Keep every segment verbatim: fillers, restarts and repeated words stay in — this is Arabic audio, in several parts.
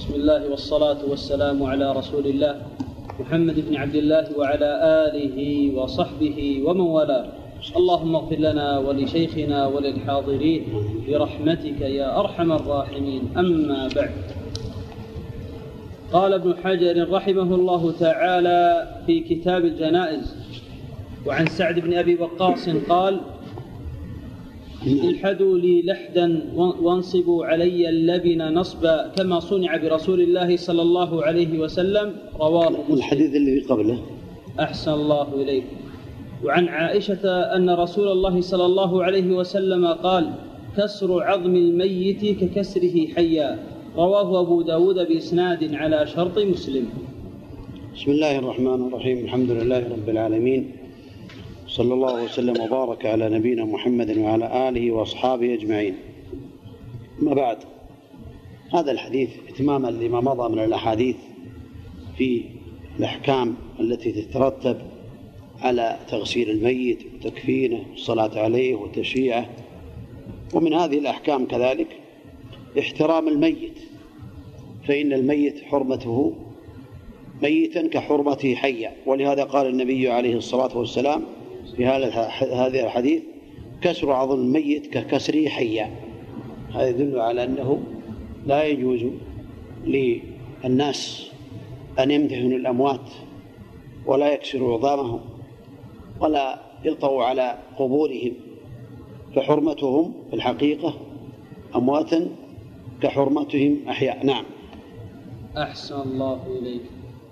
بسم الله والصلاة والسلام على رسول الله محمد بن عبد الله وعلى آله وصحبه ومن والاه. اللهم اغفر لنا ولشيخنا وللحاضرين برحمتك يا أرحم الراحمين. أما بعد، قال ابن حجر رحمه الله تعالى في كتاب الجنائز: وعن سعد بن أبي وقاص قال: الحدوا لي لحدا وانصبوا علي اللبن نصبا كما صنع برسول الله صلى الله عليه وسلم. رواه مسلم. الحديث اللي قبله. أحسن الله إليك. وعن عائشة أن رسول الله صلى الله عليه وسلم قال: كسر عظم الميت ككسره حيا. رواه أبو داود بإسناد على شرط مسلم. بسم الله الرحمن الرحيم. الحمد لله رب العالمين، صلى الله وسلم وبارك على نبينا محمد وعلى آله وأصحابه أجمعين. ما بعد، هذا الحديث اتماما لما مضى من الأحاديث في الأحكام التي تترتب على تغسيل الميت وتكفينه والصلاة عليه وتشييعه. ومن هذه الأحكام كذلك احترام الميت، فإن الميت حرمته ميتا كحرمته حيا، ولهذا قال النبي عليه الصلاة والسلام في هذا الحديث: كسر عظم الميت ككسره حيا. هذا يدل على أنه لا يجوز للناس أن يمتهنوا الأموات ولا يكسروا عظامهم ولا يطغوا على قبورهم، فحرمتهم في الحقيقة أمواتا كحرمتهم أحياء. نعم. أحسن الله إليك.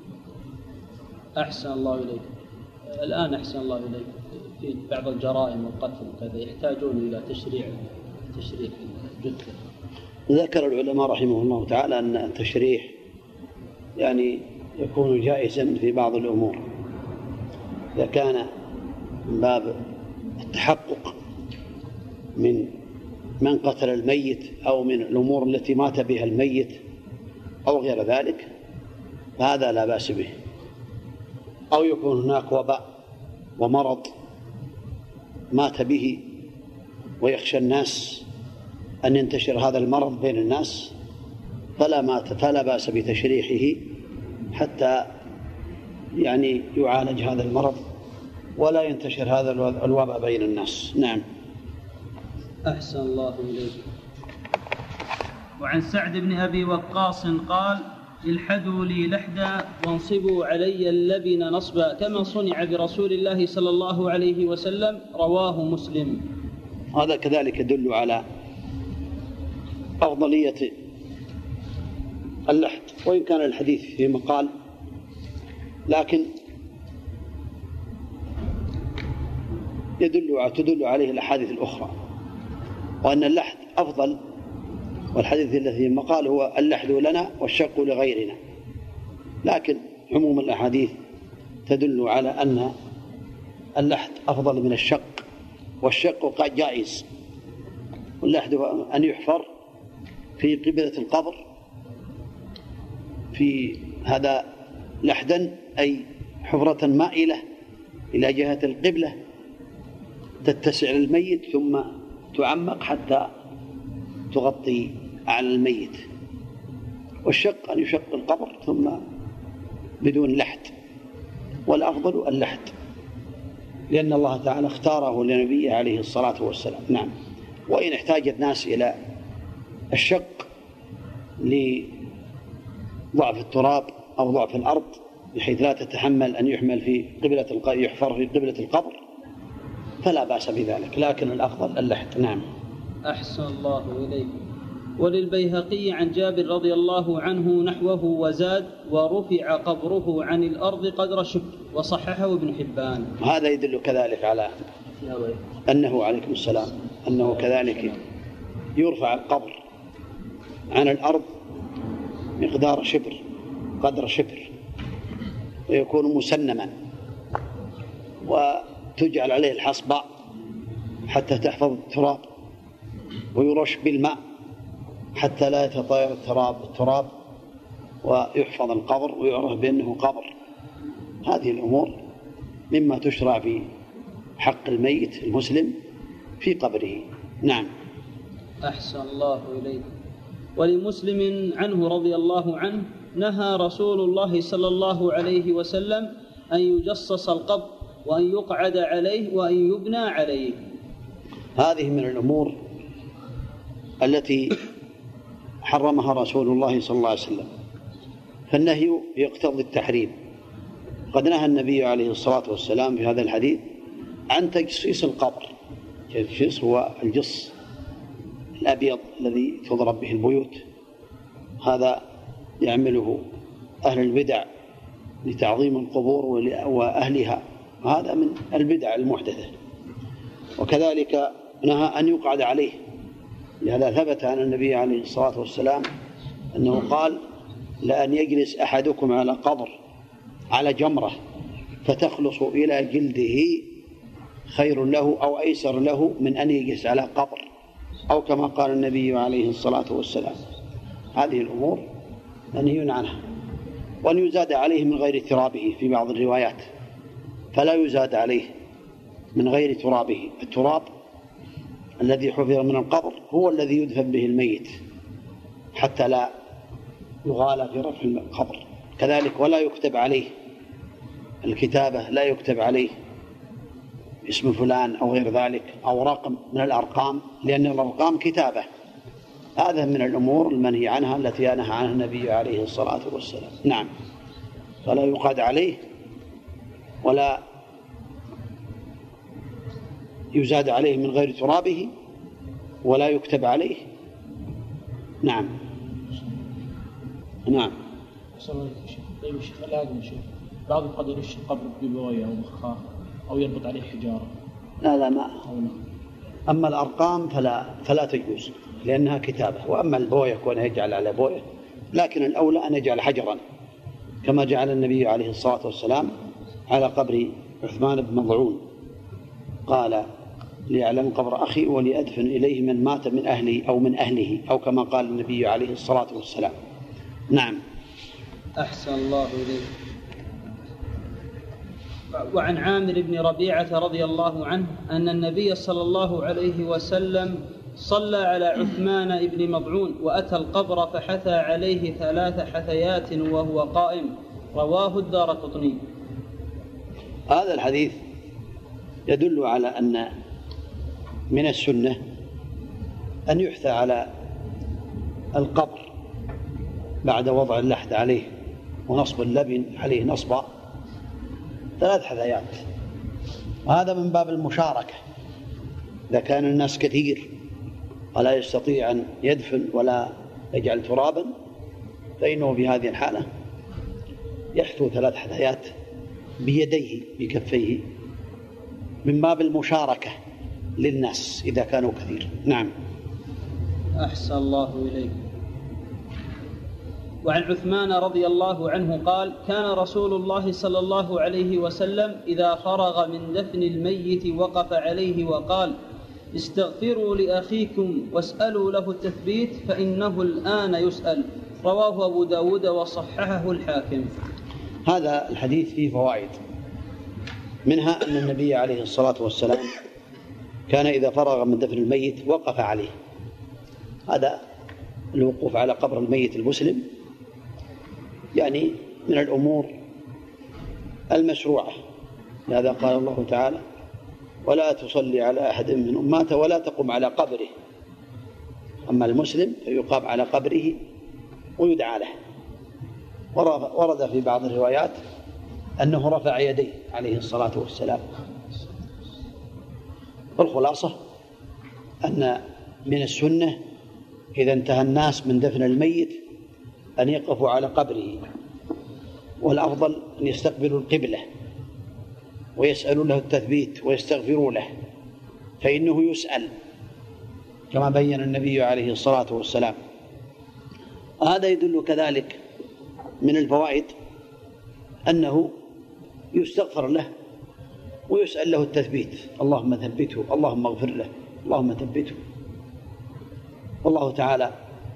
أحسن الله إليك. الآن أحسن الله إليك في بعض الجرائم والقتل كذا يحتاجون إلى تشريع تشريع جثة. ذكر العلماء رحمه الله تعالى أن التشريح يعني يكون جائزا في بعض الأمور إذا كان من باب التحقق من من قتل الميت أو من الأمور التي مات بها الميت أو غير ذلك، فهذا لا بأس به. أو يكون هناك وباء ومرض مات به ويخشى الناس أن ينتشر هذا المرض بين الناس، فلا مات فلا بأس بتشريحه حتى يعني يعالج هذا المرض ولا ينتشر هذا الوباء بين الناس. نعم. أحسن الله إليك. وعن سعد بن أبي وقاص قال: الحدوا لي لحدا وانصبوا علي اللبن نصبا كما صنع برسول الله صلى الله عليه وسلم. رواه مسلم. هذا كذلك يدل على أفضلية اللحد، وإن كان الحديث في مقال، لكن يدل تدل عليه الأحاديث الأخرى، وأن اللحد أفضل. والحديث الذي في المقال هو: اللحد لنا والشق لغيرنا. لكن عموم الأحاديث تدل على أن اللحد أفضل من الشق، والشق جائز. واللحد أن يحفر في قبلة القبر، في هذا لحدا أي حفرة مائلة إلى جهة القبلة تتسع للميت ثم تعمق حتى تغطي على الميت. والشق أن يشق القبر ثم بدون لحد، والأفضل اللحد لأن الله تعالى اختاره لنبيه عليه الصلاة والسلام. نعم. وإن احتاج الناس إلى الشق لضعف التراب أو ضعف الأرض بحيث لا تتحمل أن يحمل في قبلة يحفر في قبلة القبر، فلا بأس بذلك، لكن الأفضل اللحد. نعم. أحسن الله إليك. وللبيهقي عن جابر رضي الله عنه نحوه وزاد: ورفع قبره عن الأرض قدر شبر، وصححه ابن حبان. هذا يدل كذلك على أنه عليكم السلام أنه كذلك يرفع القبر عن الأرض مقدار شبر قدر شبر، ويكون مسنما، وتجعل عليه الحصبة حتى تحفظ التراب، ويرش بالماء حتى لا يتطاير التراب التراب ويحفظ القبر ويعرف بأنه قبر. هذه الأمور مما تشرع في حق الميت المسلم في قبره. نعم. أحسن الله إليك. ولمسلم عنه رضي الله عنه: نهى رسول الله صلى الله عليه وسلم أن يجصص القبر وأن يقعد عليه وأن يبنى عليه. هذه من الأمور التي حرمها رسول الله صلى الله عليه وسلم، فالنهي يقتضي التحريم. قد نهى النبي عليه الصلاة والسلام في هذا الحديث عن تجصيص القبر. التجصيص هو الجص الأبيض الذي تضرب به البيوت، هذا يعمله أهل البدع لتعظيم القبور وأهلها، وهذا من البدع المحدثة. وكذلك نهى أن يقعد عليه، لهذا ثبت عن النبي عليه الصلاة والسلام أنه قال: لأن يجلس أحدكم على قبر على جمرة فتخلص إلى جلده خير له أو أيسر له من أن يجلس على قبر، أو كما قال النبي عليه الصلاة والسلام. هذه الأمور منهي عنها. وأن يزاد عليه من غير ترابه في بعض الروايات، فلا يزاد عليه من غير ترابه. التراب الذي حفظ من القبر هو الذي يدفن به الميت حتى لا يغالى في رفع القبر. كذلك ولا يكتب عليه، الكتابة لا يكتب عليه اسم فلان أو غير ذلك أو رقم من الأرقام، لأن الأرقام كتابة. هذا من الأمور المنهي عنها التي نهى عنها النبي عليه الصلاة والسلام. نعم، فلا يقعد عليه ولا يزاد عليه من غير ترابه ولا يكتب عليه. نعم نعم. طيب الشيخ، لازم الشيخ بعضهم قد يرش القبر ببوية أو مخاخ أو يربط عليه حجارة. لا لا ما. أما الأرقام فلا فلا تجوز لأنها كتابة، وأما البوية كونه يجعل على بوية، لكن الأولى أن يجعل حجرا كما جعل النبي عليه الصلاة والسلام على قبر عثمان بن مضعون، قال: ليعلم قبر أخي وليدفن إليه من مات من أهلي أو من أهله، أو كما قال النبي عليه الصلاة والسلام. نعم. أحسن الله إليك. وعن عامر بن ربيعة رضي الله عنه أن النبي صلى الله عليه وسلم صلى على عثمان بن مضعون وأتى القبر فحثى عليه ثلاث حثيات وهو قائم. رواه الدارقطني. هذا الحديث يدل على أن من السنة أن يحثى على القبر بعد وضع اللحد عليه ونصب اللبن عليه نصبا ثلاث حثيات، وهذا من باب المشاركة. إذا كان الناس كثير ولا يستطيع أن يدفن ولا يجعل ترابا، فإنه في هذه الحالة يحثو ثلاث حثيات بيديه بكفيه من باب المشاركة للناس إذا كانوا كثير. نعم. أحسن الله إليك. وعن عثمان رضي الله عنه قال: كان رسول الله صلى الله عليه وسلم إذا فرغ من دفن الميت وقف عليه وقال: استغفروا لأخيكم واسألوا له التثبيت فإنه الآن يسأل. رواه أبو داود وصححه الحاكم. هذا الحديث فيه فوائد، منها أن النبي عليه الصلاة والسلام كان إذا فرغ من دفن الميت وقف عليه. هذا الوقوف على قبر الميت المسلم يعني من الأمور المشروعة، لهذا قال الله تعالى: ولا تصلي على أحد منهم مات ولا تقم على قبره. أما المسلم فيقام على قبره ويدعى له. ورد في بعض الروايات أنه رفع يديه عليه الصلاة والسلام. والخلاصة أن من السنة إذا انتهى الناس من دفن الميت أن يقفوا على قبره، والأفضل أن يستقبلوا القبلة ويسألوا له التثبيت ويستغفروا له، فإنه يسأل كما بين النبي عليه الصلاة والسلام. هذا يدل كذلك من الفوائد أنه يستغفر له ويسأل له التثبيت: اللهم ثبته، اللهم اغفر له، اللهم ثبته. والله تعالى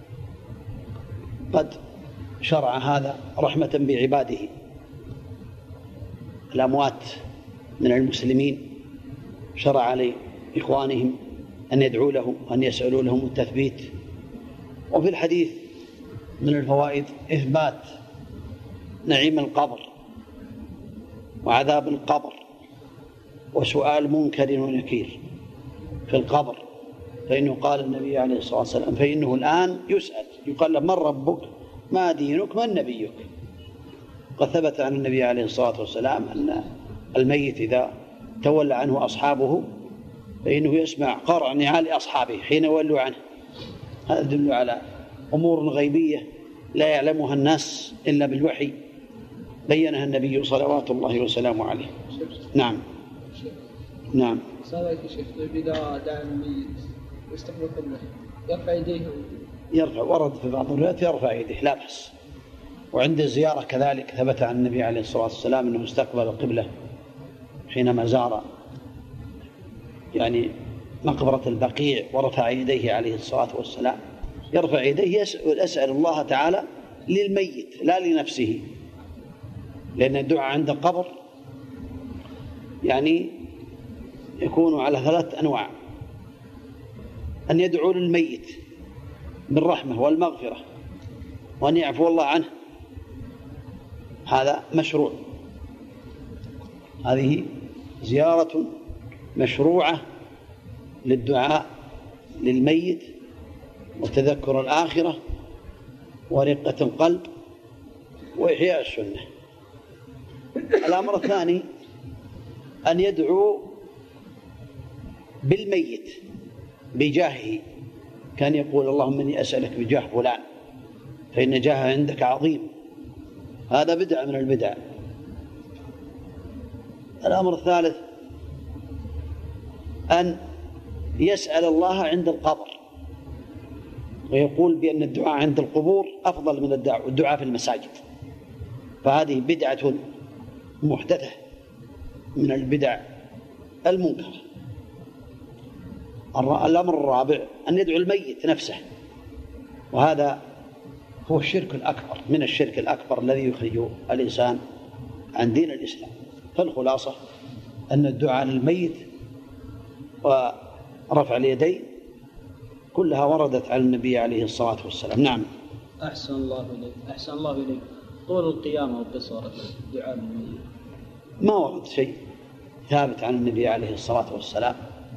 قد شرع هذا رحمة بعباده الأموات من المسلمين، شرع لإخوانهم أن يدعوا لهم وأن يسألوا لهم التثبيت وفي الحديث من الفوائد إثبات نعيم القبر وعذاب القبر وسؤال منكر ونكير في القبر، فإنه قال النبي عليه الصلاة والسلام فإنه الآن يسأل يقال له من ربك ما دينك من نبيك. قد ثبت عن النبي عليه الصلاة والسلام أن الميت إذا تولى عنه أصحابه فإنه يسمع قرع نعال أصحابه حين يولوا عنه. هذا يدل على أمور غيبية لا يعلمها الناس إلا بالوحي بينها النبي صلوات الله وسلامه عليه. نعم نعم. سألك شيخ طيب إذا دعا الميت يستقبل قبله يرفع يديه؟ يرفع، ورد في بعض الروايات يرفع يديه لا بأس. وعند الزيارة كذلك ثبت عن النبي عليه الصلاة والسلام أنه استقبل القبلة حينما زار يعني مقبرة البقيع ورفع يديه عليه الصلاة والسلام. يرفع يديه يسأل الله تعالى للميت لا لنفسه، لأن الدعاء عند القبر يعني يكون على ثلاث أنواع: أن يدعو للميت بالرحمة والمغفرة وأن يعفو الله عنه، هذا مشروع. هذه زيارة مشروعة للدعاء للميت وتذكر الآخرة ورقة القلب وإحياء السنة. الأمر الثاني أن يدعو بالميت بجاهه، كان يقول اللهم إني أسألك بجاه فلان فإن جاهه عندك عظيم، هذا بدعة من البدع. الأمر الثالث أن يسأل الله عند القبر ويقول بأن الدعاء عند القبور أفضل من الدعاء في المساجد، فهذه بدعة محدثة من البدع المنكرة. الأمر الرابع أن يدعو الميت نفسه، وهذا هو الشرك الأكبر من الشرك الأكبر الذي يخرج الإنسان عن دين الإسلام. فالخلاصة أن الدعاء للميت ورفع اليدين كلها وردت على النبي عليه الصلاة والسلام. نعم. أحسن الله إليك أحسن الله إليك طول القيامة والقصر الدعاء للميت ما ورد شيء ثابت عن النبي عليه الصلاة والسلام،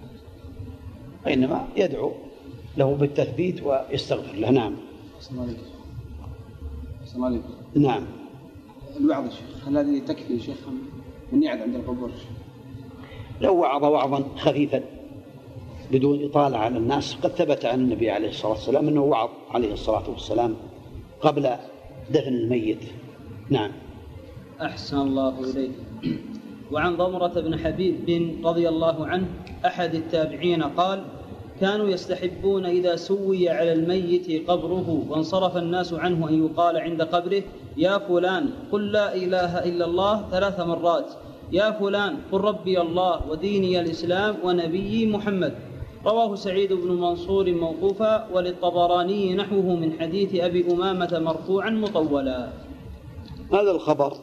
وإنما يدعو له بالتثبيت ويستغفر له. نعم. السلام عليكم. نعم. الوعظ شيخ هل هذه تكفي شيخ من يعد عند القبور؟ لو وعظ وعظا خفيفا بدون إطالة على الناس، قد ثبت عن النبي عليه الصلاة والسلام أنه وعظ عليه الصلاة والسلام قبل دفن الميت. نعم. أحسن الله إليك. وعن ضمرة بن حبيب بن رضي الله عنه أحد التابعين قال: كانوا يستحبون إذا سوي على الميت قبره وانصرف الناس عنه أن يقال عند قبره: يا فلان قل لا إله إلا الله ثلاث مرات، يا فلان قل ربي الله وديني الإسلام ونبيي محمد. رواه سعيد بن منصور موقوفا، وللطبراني نحوه من حديث أبي أمامة مرفوعا مطولا. هذا الخبر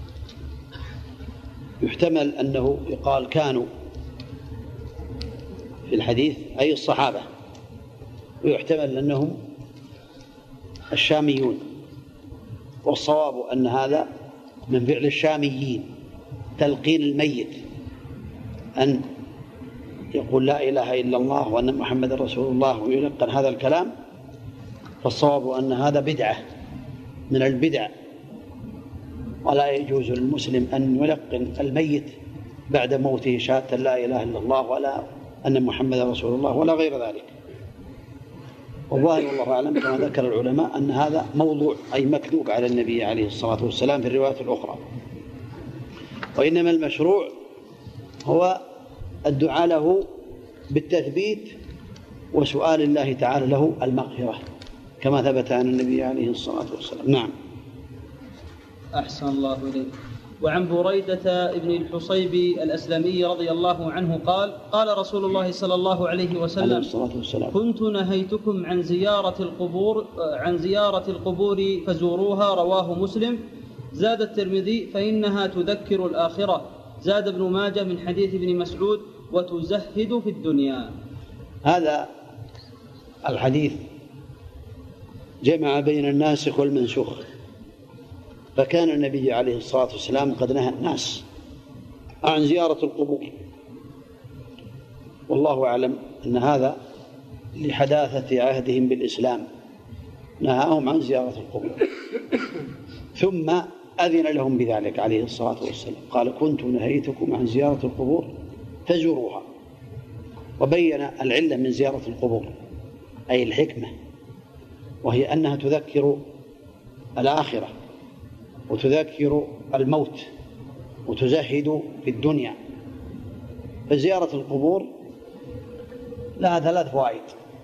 يحتمل أنه يقال كانوا في الحديث أي الصحابة، ويحتمل أنهم الشاميون، والصواب أن هذا من فعل الشاميين تلقين الميت أن يقول لا إله إلا الله وأن محمد رسول الله ويلقن هذا الكلام، فالصواب أن هذا بدعة من البدع، ولا يجوز للمسلم أن يلقن الميت بعد موته شهادة لا إله إلا الله ولا أن محمد رسول الله ولا غير ذلك. والله والله أعلم كما ذكر العلماء أن هذا موضوع أي مكذوب على النبي عليه الصلاة والسلام في الروايات الأخرى، وإنما المشروع هو الدعاء له بالتثبيت وسؤال الله تعالى له المغفرة كما ثبت عن النبي عليه الصلاة والسلام. نعم. أحسن الله إليك. وعن بريدة ابن الحصيب الأسلمي رضي الله عنه قال: قال رسول الله صلى الله عليه وسلم: كنت نهيتكم عن زيارة القبور عن زيارة القبور فزوروها. رواه مسلم. زاد الترمذي: فإنها تذكر الآخرة. زاد ابن ماجه من حديث ابن مسعود: وتزهد في الدنيا. هذا الحديث جمع بين الناسخ والمنسوخ، فكان النبي عليه الصلاة والسلام قد نهى الناس عن زيارة القبور، والله أعلم أن هذا لحداثة عهدهم بالإسلام، نهاهم عن زيارة القبور ثم أذن لهم بذلك عليه الصلاة والسلام، قال كنت نهيتكم عن زيارة القبور فزوروها، وبين العلة من زيارة القبور أي الحكمة، وهي أنها تذكر الآخرة وتذكر الموت وتزهد في الدنيا. فزيارة القبور لها ثلاث فوائد: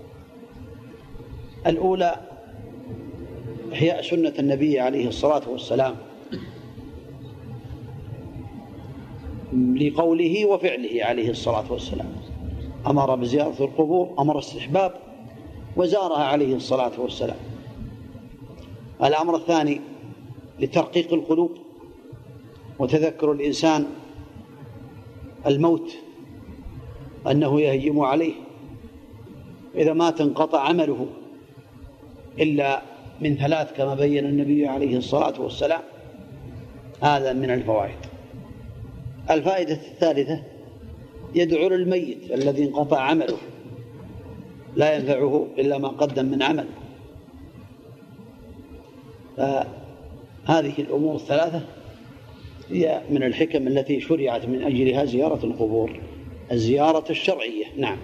الأولى إحياء سنة النبي عليه الصلاة والسلام لقوله وفعله عليه الصلاة والسلام، أمر بزيارة القبور، أمر استحباب وزارها عليه الصلاة والسلام. الأمر الثاني لترقيق القلوب وتذكر الإنسان الموت، أنه يهجم عليه، إذا مات انقطع عمله إلا من ثلاث كما بين النبي عليه الصلاة والسلام. هذا من الفوائد. الفائدة الثالثة يدعو للميت الذي انقطع عمله، لا ينفعه إلا ما قدم من عمل. فهذه الأمور الثلاثة هي من الحكم التي شرعت من أجلها زيارة القبور، الزيارة الشرعية. نعم.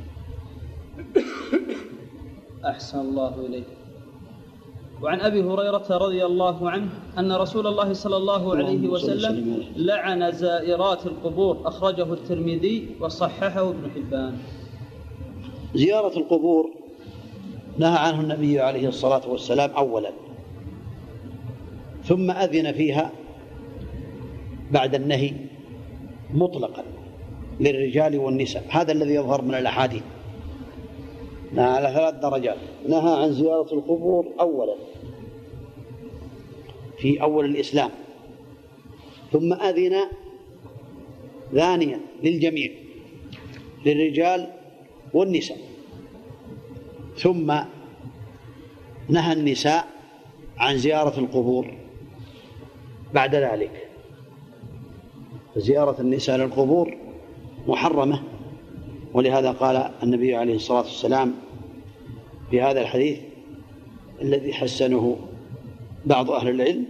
أحسن الله إليك. وعن أبي هريرة رضي الله عنه أن رسول الله صلى الله عليه وسلم لعن زائرات القبور، أخرجه الترمذي وصححه ابن حبان. زيارة القبور نهى عنه النبي عليه الصلاة والسلام أولا، ثم أذن فيها بعد النهي مطلقا للرجال والنساء. هذا الذي يظهر من الأحاديث. نهى على ثلاث درجات: نهى عن زيارة القبور أولا في أول الإسلام، ثم أذن ثانيا للجميع للرجال والنساء، ثم نهى النساء عن زيارة القبور بعد ذلك. زيارة النساء للقبور محرمة، ولهذا قال النبي عليه الصلاة والسلام في هذا الحديث الذي حسنه بعض أهل العلم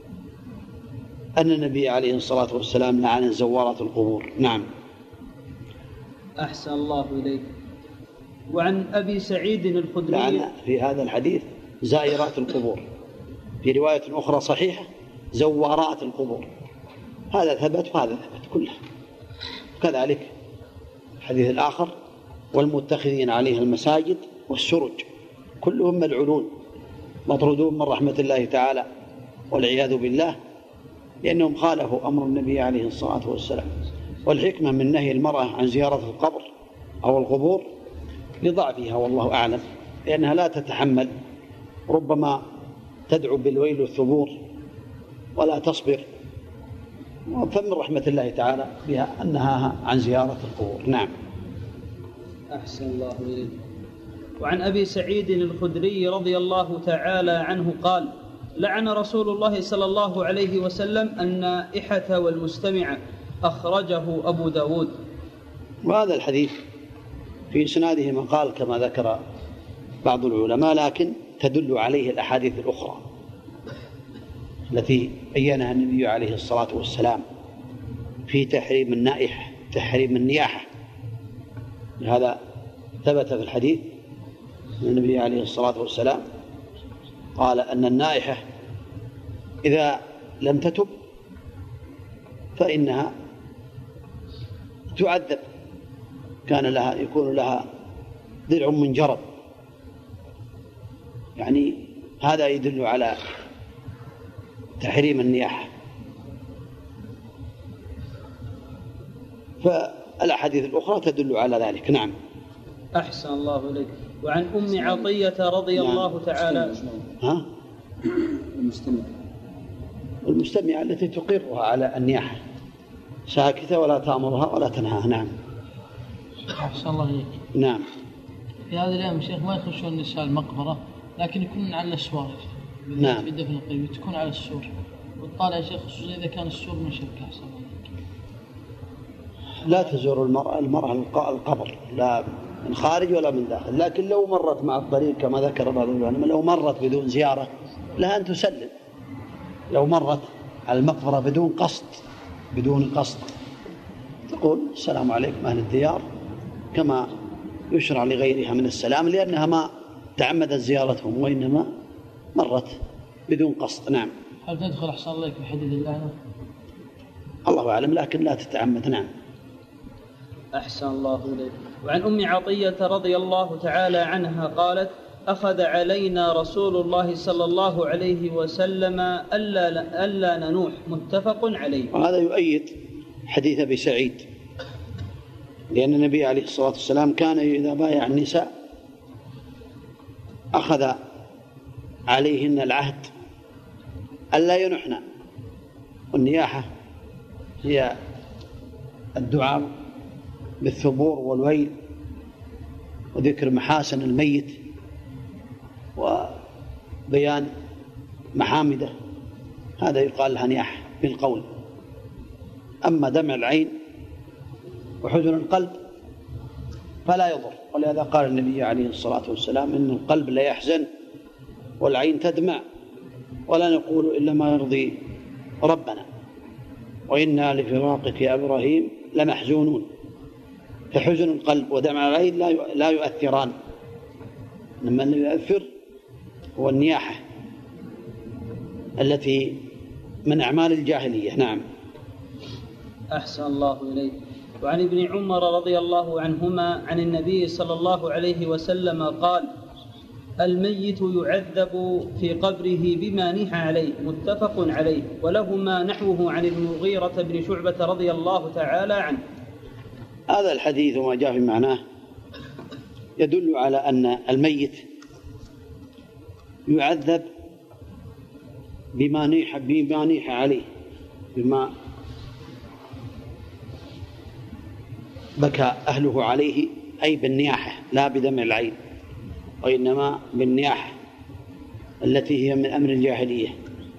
أن النبي عليه الصلاة والسلام لعن زوارات القبور. نعم. أحسن الله إليك. وعن أبي سعيد الخدري لعن في هذا الحديث زائرات القبور، في رواية أخرى صحيحة زوارات القبور. هذا ثبت وهذا ثبت كله. كذلك الحديث الآخر والمتخذين عليها المساجد والسرج كلهم ملعونون مطرودون من رحمة الله تعالى والعياذ بالله، لأنهم خالفوا أمر النبي عليه الصلاة والسلام. والحكمة من نهي المرأة عن زيارة القبر أو القبور لضعفها والله أعلم، لأنها لا تتحمل، ربما تدعو بالويل والثبور ولا تصبر، فمن رحمة الله تعالى بها أنها عن زيارة القبور. نعم. أحسن الله إليك. وعن أبي سعيد الخدري رضي الله تعالى عنه قال: لعن رسول الله صلى الله عليه وسلم النائحة والمستمعة، أخرجه أبو داود. وهذا الحديث في إسناده مقال كما ذكر بعض العلماء، لكن تدل عليه الأحاديث الأخرى التي بينها النبي عليه الصلاة والسلام في تحريم النائحة، تحريم النياحة. لهذا ثبت في الحديث أن النبي عليه الصلاة والسلام قال أن النائحة إذا لم تتب فإنها تعذب، كان لها يكون لها درع من جرب. يعني هذا يدل على تحريم النياحة. فالأحاديث الأخرى تدل على ذلك. نعم. أحسن الله إليك. وعن أم عطية رضي نعم. الله تعالى ها؟ المستمع المستمع التي تقرها على النياحة، ساكتة ولا تأمرها ولا تنهاها. نعم. أحسن الله إليك. نعم. في هذا الأيام شيخ ما يخشون النساء المقبرة لكن يكون على الأسوار نعم في دفن القيب تكون على السور والطالع يا شيخ خصوصا إذا كان السور من شبكة. لا تزور المرأة المرأة القبر لا من خارج ولا من داخل، لكن لو مرت مع الطريق كما ذكر بعض العلماء لو مرت بدون زيارة لها أن تسلم، لو مرت على المقبرة بدون قصد بدون قصد تقول السلام عليكم أهل الديار كما يشرع لغيرها من السلام، لأنها ما تعمدت زيارتهم وإنما مرت بدون قصد. نعم. هل تدخل أحسن الله في حديث الله؟ الله أعلم، لكن لا تتعمد. نعم. أحسن الله إليك. وعن أم عطية رضي الله تعالى عنها قالت: أخذ علينا رسول الله صلى الله عليه وسلم ألا, ألا ننوح، متفق عليه. وهذا يؤيد حديث أبي سعيد، لأن النبي عليه الصلاة والسلام كان إذا بايع النساء أخذ عليهن العهد ألا ينحن، والنياحة هي الدعاء بالثبور والويل وذكر محاسن الميت وبيان محامده، هذا يقال لها نياحة بالقول. أما دمع العين وحزن القلب فلا يضر، ولهذا قال النبي عليه الصلاة والسلام إن القلب لا يحزن والعين تدمع ولا نقول إلا ما يرضي ربنا، وإنا لفراقك يا إبراهيم لمحزونون. فحزن القلب ودمع العين لا يؤثران، إنما الذي يؤثر هو النياحة التي من أعمال الجاهلية. نعم. أحسن الله إليك. وعن ابن عمر رضي الله عنهما عن النبي صلى الله عليه وسلم قال: الميت يعذب في قبره بما نيح عليه، متفق عليه. ولهما نحوه عن المغيرة بن شعبة رضي الله تعالى عنه. هذا الحديث وما جاء في معناه يدل على أن الميت يعذب بما نيح بما نيح عليه، بما بكى أهله عليه، أي بالنياحة لا بدمع العين، وإنما بالنياحة التي هي من أمر الجاهلية.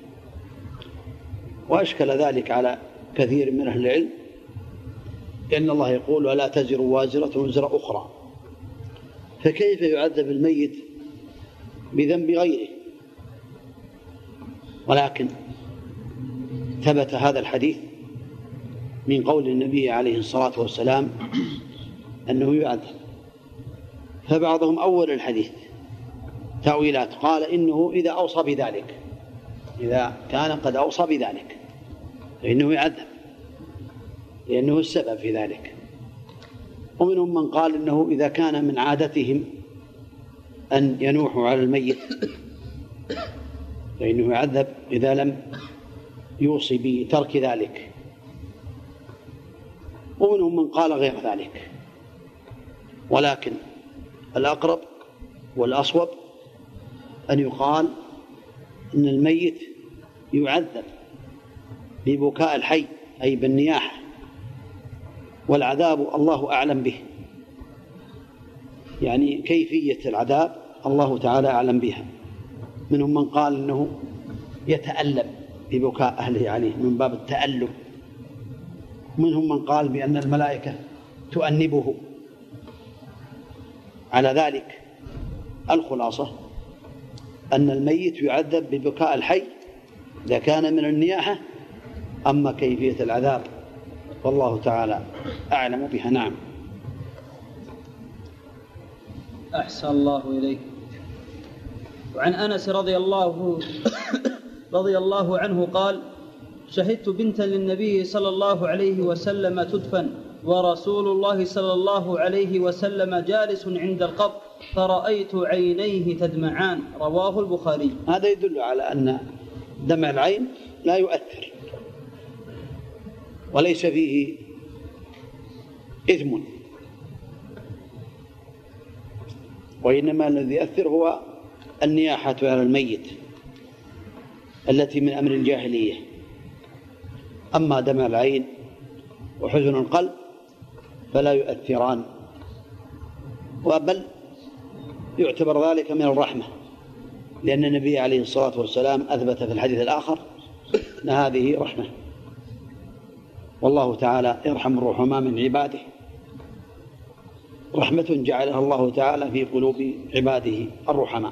وأشكل ذلك على كثير من أهل العلم، لأن الله يقول: ولا تزر وازرة وزر أخرى، فكيف يعذب الميت بذنب غيره؟ ولكن ثبت هذا الحديث من قول النبي عليه الصلاة والسلام أنه يعذب. فبعضهم أول الحديث تأويلات، قال إنه إذا أوصى بذلك، إذا كان قد أوصى بذلك فإنه يعذب لأنه السبب في ذلك. ومنهم من قال إنه إذا كان من عادتهم أن ينوحوا على الميت فإنه يعذب إذا لم يوصي بترك ذلك. ومنهم من قال غير ذلك، ولكن الأقرب والأصوب أن يقال إن الميت يعذب ببكاء الحي، أي بالنياحة، والعذاب الله أعلم به، يعني كيفية العذاب الله تعالى أعلم بها. منهم من قال إنه يتألم ببكاء أهله عليه من باب التألم. منهم من قال بأن الملائكة تؤنبه على ذلك. الخلاصة أن الميت يعذب ببكاء الحي إذا كان من النياحة، أما كيفية العذاب والله تعالى أعلم بها. نعم. أحسن الله إليك. وعن أنس رضي الله رضي الله عنه قال: شهدت بنتا للنبي صلى الله عليه وسلم تدفن ورسول الله صلى الله عليه وسلم جالس عند القبر فرأيت عينيه تدمعان، رواه البخاري. هذا يدل على أن دمع العين لا يؤثر وليس فيه إثم، وإنما الذي يؤثر هو النياحة على الميت التي من أمر الجاهلية. أما دمع العين وحزن القلب فلا يؤثران، وبل يعتبر ذلك من الرحمة لأن النبي عليه الصلاة والسلام أثبت في الحديث الآخر أن هذه رحمة، والله تعالى يرحم الرحماء من عباده، رحمة جعلها الله تعالى في قلوب عباده الرحماء.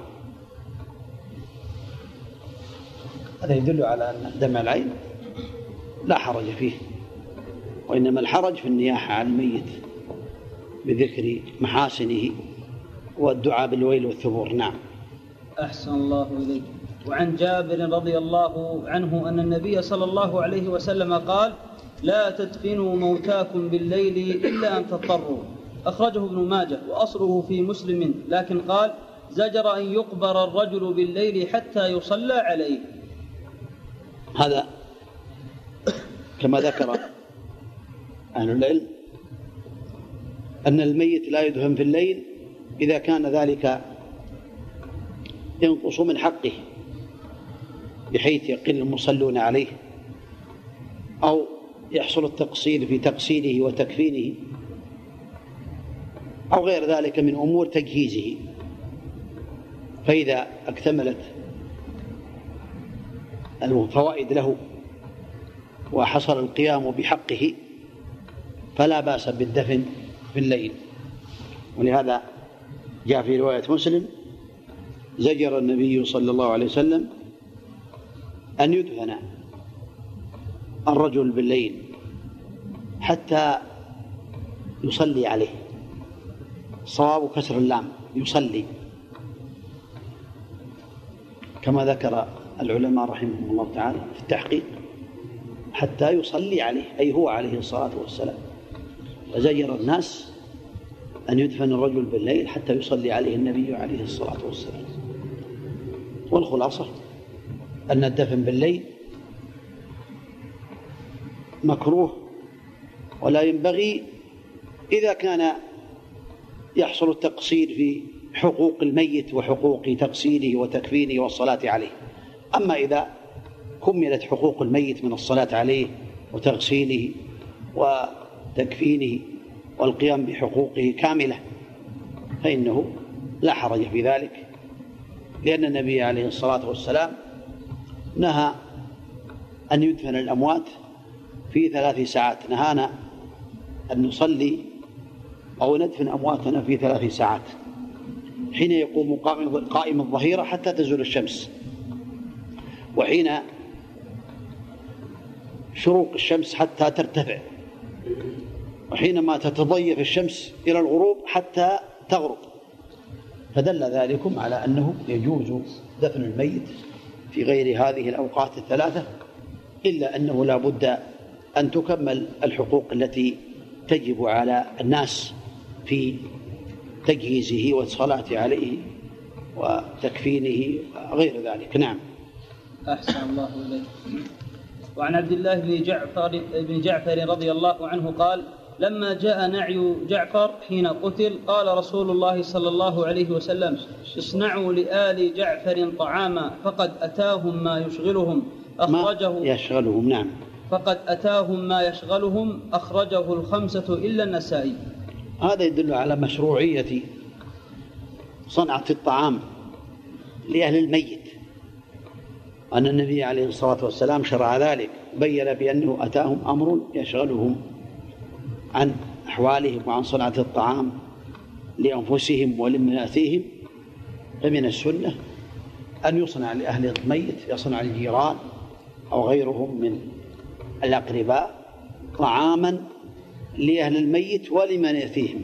هذا يدل على أن دمع العين لا حرج فيه، وإنما الحرج في النياحة على الميت بذكر محاسنه والدعاء بالويل والثبور. نعم. أحسن الله إليك. وعن جابر رضي الله عنه أن النبي صلى الله عليه وسلم قال: لا تدفنوا موتاكم بالليل إلا أن تضطروا. أخرجه ابن ماجه وأصله في مسلم، لكن قال: زجر أن يقبر الرجل بالليل حتى يصلى عليه. هذا كما ذكر أهل العلم أن الميت لا يدفن في الليل إذا كان ذلك ينقص من حقه بحيث يقل المصلون عليه، أو يحصل التقصير في تغسيله وتكفينه، أو غير ذلك من أمور تجهيزه. فإذا اكتملت الفوائد له وحصل القيام بحقه فلا بأس بالدفن في الليل. ولهذا جاء في رواية مسلم: زجر النبي صلى الله عليه وسلم أن يدفن الرجل بالليل حتى يصلي عليه. صواب كسر اللام، يصلي، كما ذكر العلماء رحمهم الله تعالى في التحقيق، حتى يصلي عليه، أي هو عليه الصلاة والسلام. فزجر الناس أن يدفن الرجل بالليل حتى يصلي عليه النبي عليه الصلاة والسلام. والخلاصة أن الدفن بالليل مكروه، ولا ينبغي إذا كان يحصل التقصير في حقوق الميت وحقوق تغسيله وتكفينه والصلاة عليه. أما إذا كملت حقوق الميت من الصلاة عليه وتغسيله وتكفينه والقيام بحقوقه كاملة فإنه لا حرج في ذلك، لأن النبي عليه الصلاة والسلام نهى أن يدفن الأموات في ثلاث ساعات. نهانا أن نصلي أو ندفن أمواتنا في ثلاث ساعات: حين يقوم قائم الظهيرة حتى تزول الشمس، وحين شروق الشمس حتى ترتفع، وحينما تتضيف الشمس إلى الغروب حتى تغرب. فدل ذلكم على أنه يجوز دفن الميت في غير هذه الأوقات الثلاثة، إلا أنه لا بد أن تكمل الحقوق التي تجب على الناس في تجهيزه والصلاة عليه وتكفينه وغير ذلك. نعم. أحسن الله إليك. وعن عبد الله بن جعفر, بن جعفر رضي الله عنه قال: لما جاء نعي جعفر حين قتل قال رسول الله صلى الله عليه وسلم: اصنعوا لآل جعفر طعاما فقد أتاهم ما يشغلهم. أخرجه ما يشغلهم. نعم. فقد أتاهم ما يشغلهم. أخرجه الخمسة إلا النسائي. هذا يدل على مشروعية صنعة الطعام لأهل الميت، أن النبي عليه الصلاة والسلام شرع ذلك، بين بأنه أتاهم أمر يشغلهم عن أحوالهم وعن صنعة الطعام لأنفسهم ولمن يأتيهم. فمن السنة أن يصنع لأهل الميت، يصنع الجيران أو غيرهم من الأقرباء طعاما لأهل الميت ولمن يأتيهم.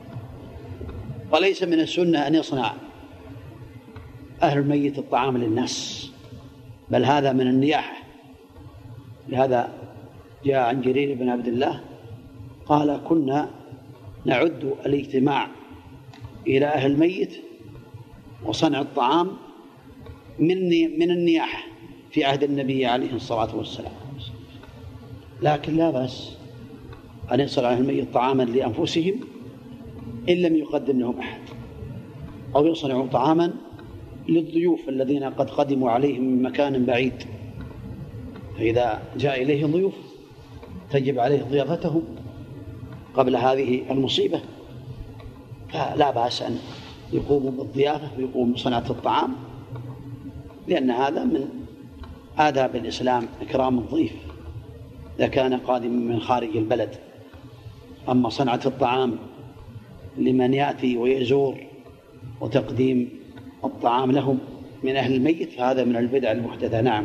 وليس من السنة أن يصنع أهل الميت الطعام للناس، بل هذا من النياحة. لهذا جاء عن جرير بن عبد الله قال: كنا نعد الاجتماع إلى أهل الميت وصنع الطعام من النياحة في عهد النبي عليه الصلاة والسلام. لكن لا بأس أن يصنع أهل الميت طعاما لأنفسهم إن لم يقدم لهم أحد، أو يصنعوا طعاما للضيوف الذين قد قدموا عليهم من مكان بعيد، فإذا جاء إليه ضيوف تجب عليه ضيافتهم قبل هذه المصيبة، فلا بأس أن يقوموا بالضيافة ويقوموا بصنعة الطعام لأن هذا من آداب الإسلام إكرام الضيف إذا كان قادما من خارج البلد. أما صنعة الطعام لمن يأتي ويزور وتقديم الطعام لهم من أهل الميت فهذا من البدع المحدثة. نعم.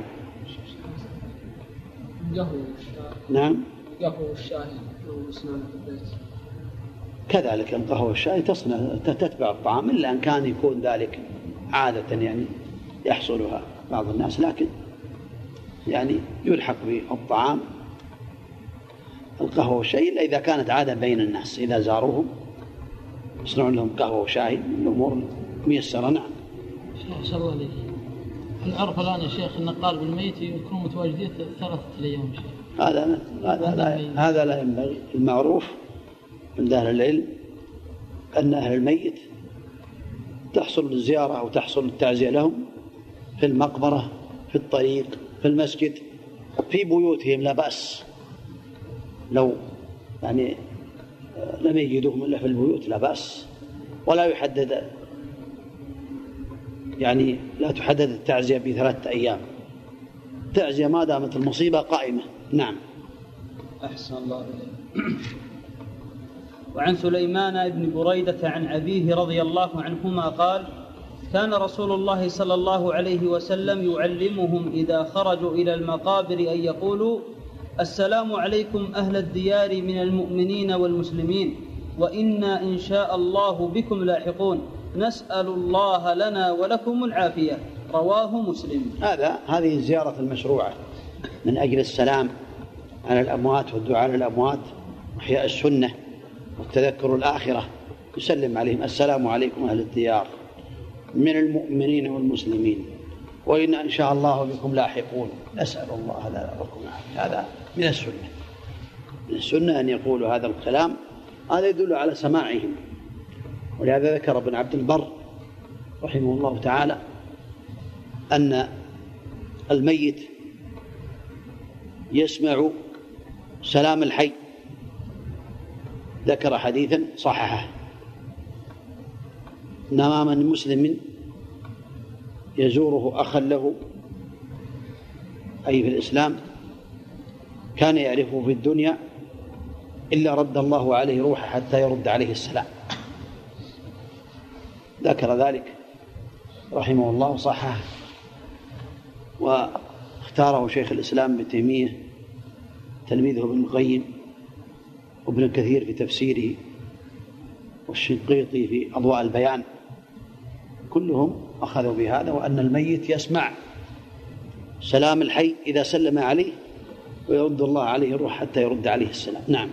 نعم. قهوة والشاي وصناعة البيت كذلك القهوة والشاي تصنع تتبع الطعام إلا أن كان يكون ذلك عادة يعني يحصلها بعض الناس، لكن يعني يلحق بالطعام القهوة والشاي إلا إذا كانت عادة بين الناس، إذا زاروهم يصنعون لهم قهوة وشاي الأمور ميسرة. نعم. شيخ الله عليك، العرف الآن يا شيخ أن قال بالميت يكونوا متواجدين ثلاثة أيام. هذا هذا لا هذا لا ينبغي. المعروف عند أهل العلم أن أهل الميت تحصل الزيارة أو تحصل التعزية لهم في المقبرة، في الطريق، في المسجد، في بيوتهم لا بأس. لو يعني لم يجدوهم إلا في البيوت لا بأس، ولا يحدد يعني لا تحدد التعزية بثلاثة أيام، تعزية ما دامت المصيبة قائمة. نعم. أحسن الله إليك. وعن سليمان بن بريدة عن أبيه رضي الله عنهما قال: كان رسول الله صلى الله عليه وسلم يعلمهم إذا خرجوا إلى المقابر أن يقولوا: السلام عليكم أهل الديار من المؤمنين والمسلمين، وإنا إن شاء الله بكم لاحقون، نسأل الله لنا ولكم العافية. رواه مسلم. هذا هذه الزيارة المشروعة من أجل السلام على الأموات والدعاء على الأموات وإحياء السنة والتذكر الآخرة. يسلم عليهم: السلام عليكم أهل الديار من المؤمنين والمسلمين، وإن إن شاء الله بكم لاحقون، نسأل الله لنا ولكم العافية. هذا من السنة، من السنة أن يقولوا هذا الكلام. هذا يدل على سماعهم، ولهذا ذكر ابن عبد البر رحمه الله تعالى أن الميت يسمع سلام الحي، ذكر حديثا صححه: إنما من مسلم يزوره أخا له، أي في الإسلام، كان يعرفه في الدنيا إلا رد الله عليه روحه حتى يرد عليه السلام. ذكر ذلك رحمه الله صححه، واختاره شيخ الإسلام ابن تيمية تلميذه ابن القيم وابن كثير في تفسيره والشنقيطي في أضواء البيان، كلهم أخذوا بهذا، وأن الميت يسمع سلام الحي إذا سلم عليه ويرد الله عليه الروح حتى يرد عليه السلام. نعم.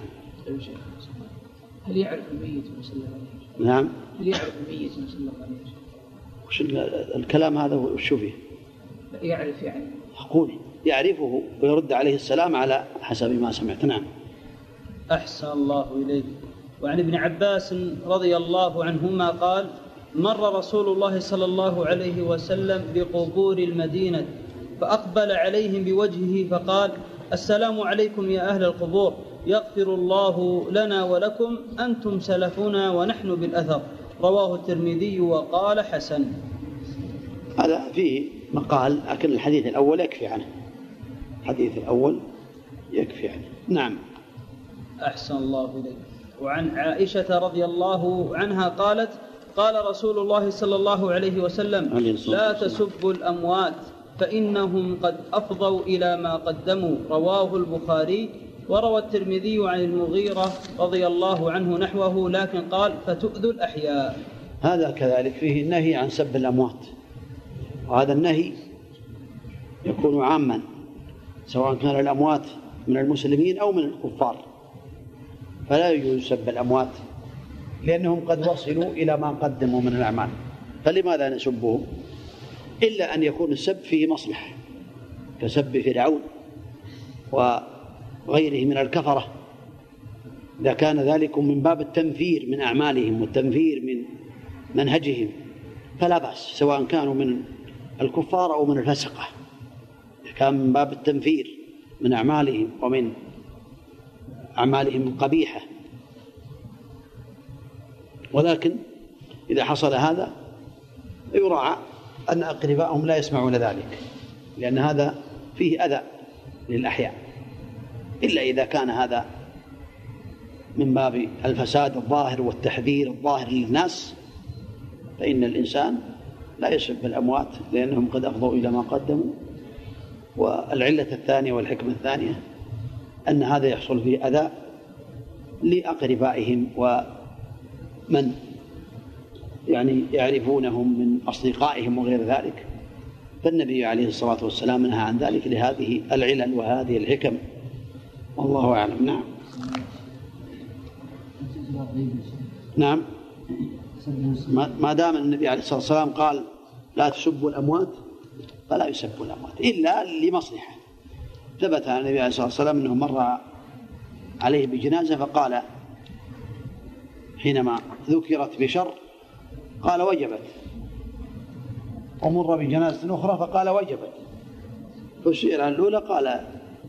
هل يعرف الميت وسلم عليه؟ نعم. هل يعرف الميت وسلم عليه؟ وش الكلام هذا وشو فيه؟ يعرف يعني أقول يعرفه ويرد عليه السلام على حسب ما سمعت. نعم. أحسن الله إليك. وعن ابن عباس رضي الله عنهما قال: مر رسول الله صلى الله عليه وسلم بقبور المدينة فأقبل عليهم بوجهه فقال: السلام عليكم يا أهل القبور، يغفر الله لنا ولكم، أنتم سلفنا ونحن بالأثر. رواه الترمذي وقال حسن. هذا فيه مقال، لكن الحديث الأول يكفي عنه، الحديث الأول يكفي عنه. نعم. أحسن الله إليك. وعن عائشة رضي الله عنها قالت: قال رسول الله صلى الله عليه وسلم: لا تسبوا الأموات فإنهم قد أفضوا إلى ما قدموا. رواه البخاري. وروى الترمذي عن المغيرة رضي الله عنه نحوه، لكن قال: فتؤذوا الأحياء. هذا كذلك فيه النهي عن سب الأموات، وهذا النهي يكون عاما سواء كان الأموات من المسلمين أو من الكفار، فلا يجوز سب الأموات لأنهم قد وصلوا إلى ما قدموا من الأعمال، فلماذا نسبهم؟ إلا أن يكون السب فيه مصلحة، كسب فرعون وغيره من الكفرة، إذا كان ذلك من باب التنفير من أعمالهم والتنفير من منهجهم فلا بأس، سواء كانوا من الكفار أو من الفسقة، كان من باب التنفير من أعمالهم ومن أعمالهم القبيحة. ولكن إذا حصل هذا يراعى أن أقربائهم لا يسمعون ذلك، لأن هذا فيه أذى للأحياء، إلا إذا كان هذا من باب الفساد الظاهر والتحذير الظاهر للناس، فإن الإنسان لا يسب الأموات لأنهم قد أفضوا إلى ما قدموا. والعلة الثانية والحكمة الثانية أن هذا يحصل فيه أذى لأقربائهم ومن يعني يعرفونهم من أصدقائهم وغير ذلك، فالنبي عليه الصلاة والسلام نهى عن ذلك لهذه العلل وهذه الحكم، والله أعلم. نعم نعم ما دام النبي عليه الصلاة والسلام قال لا تسبوا الأموات فلا يسبوا الأموات إلا لمصلحة. ثبت عن النبي عليه الصلاة والسلام أنه مر عليه بجنازة فقال حينما ذكرت بشر قال وجبت، ومر بجنازة أخرى فقال وجبت، فسئل عن الأولى قال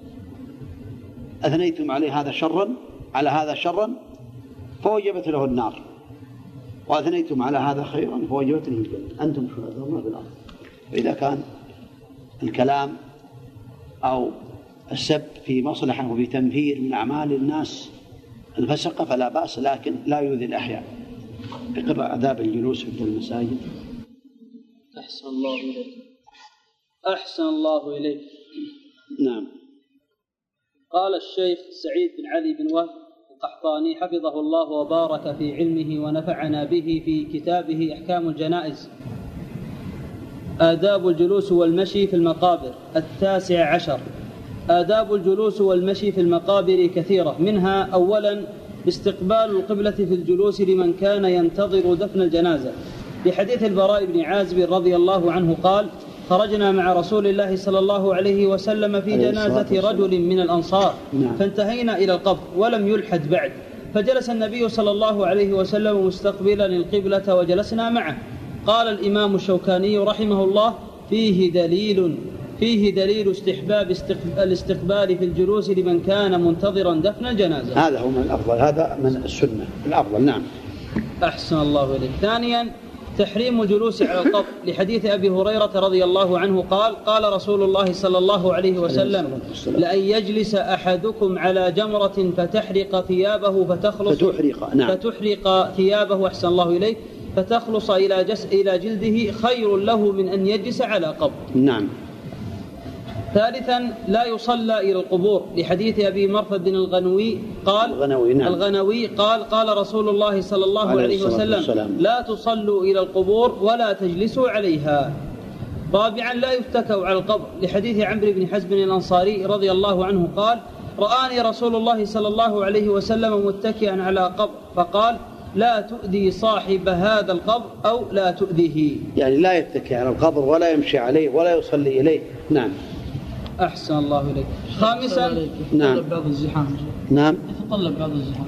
أثنيتم عليه هذا شرا على هذا شرا فوجبت له النار، وأثنيتم على هذا خيرا فوجبت له الجنة، أنتم شهداء الله بالأرض. فإذا كان الكلام أو السب في مصلحة وفي تنفير من أعمال الناس الفسقة فلا بأس، لكن لا يؤذي الأحياء بقضاء عذاب الجلوس في المساجد. أحسن الله إليك. أحسن الله إليك. نعم. قال الشيخ سعيد بن علي بن وهب القحطاني حفظه الله وبارك في علمه ونفعنا به في كتابه أحكام الجنائز: آداب الجلوس والمشي في المقابر. التاسع عشر: آداب الجلوس والمشي في المقابر كثيرة، منها أولا استقبال القبلة في الجلوس لمن كان ينتظر دفن الجنازة، بحديث البراء بن عازب رضي الله عنه قال: خرجنا مع رسول الله صلى الله عليه وسلم في جنازة رجل من الأنصار فانتهينا إلى القبر ولم يلحد بعد، فجلس النبي صلى الله عليه وسلم مستقبلا القبلة وجلسنا معه. قال الإمام الشوكاني رحمه الله: فيه دليل فيه دليل استحباب الاستقبال في الجلوس لمن كان منتظرا دفن الجنازة. هذا هو من الأفضل، هذا من السنة الأفضل. نعم. أحسن الله إليك. ثانيا تحريم الجلوس على القبر، لحديث أبي هريرة رضي الله عنه قال: قال رسول الله صلى الله عليه وسلم: لأن يجلس أحدكم على جمرة فتحرق ثيابه فتخلص فتحرق, نعم. فتحرق ثيابه أحسن الله إليك فتخلص إلى, جس إلى جلده خير له من أن يجلس على قبر. نعم. ثالثا لا يصلى إلى القبور، لحديث أبي مرثد الغنوي قال الغنوي, نعم. الغنوي قال: قال رسول الله صلى الله عليه, عليه وسلم: والسلام. لا تصلوا إلى القبور ولا تجلسوا عليها. رابعا لا يتكوا على القبر، لحديث عمرو بن حزم الأنصاري رضي الله عنه قال: رآني رسول الله صلى الله عليه وسلم متكئا على قبر فقال: لا تؤذي صاحب هذا القبر أو لا تؤذيه. يعني لا يتكئ على القبر ولا يمشي عليه ولا يصلي إليه. نعم. أحسن الله إليك. خامسا نعم. بعض الزحام. نعم. يتطلب بعض الزحام.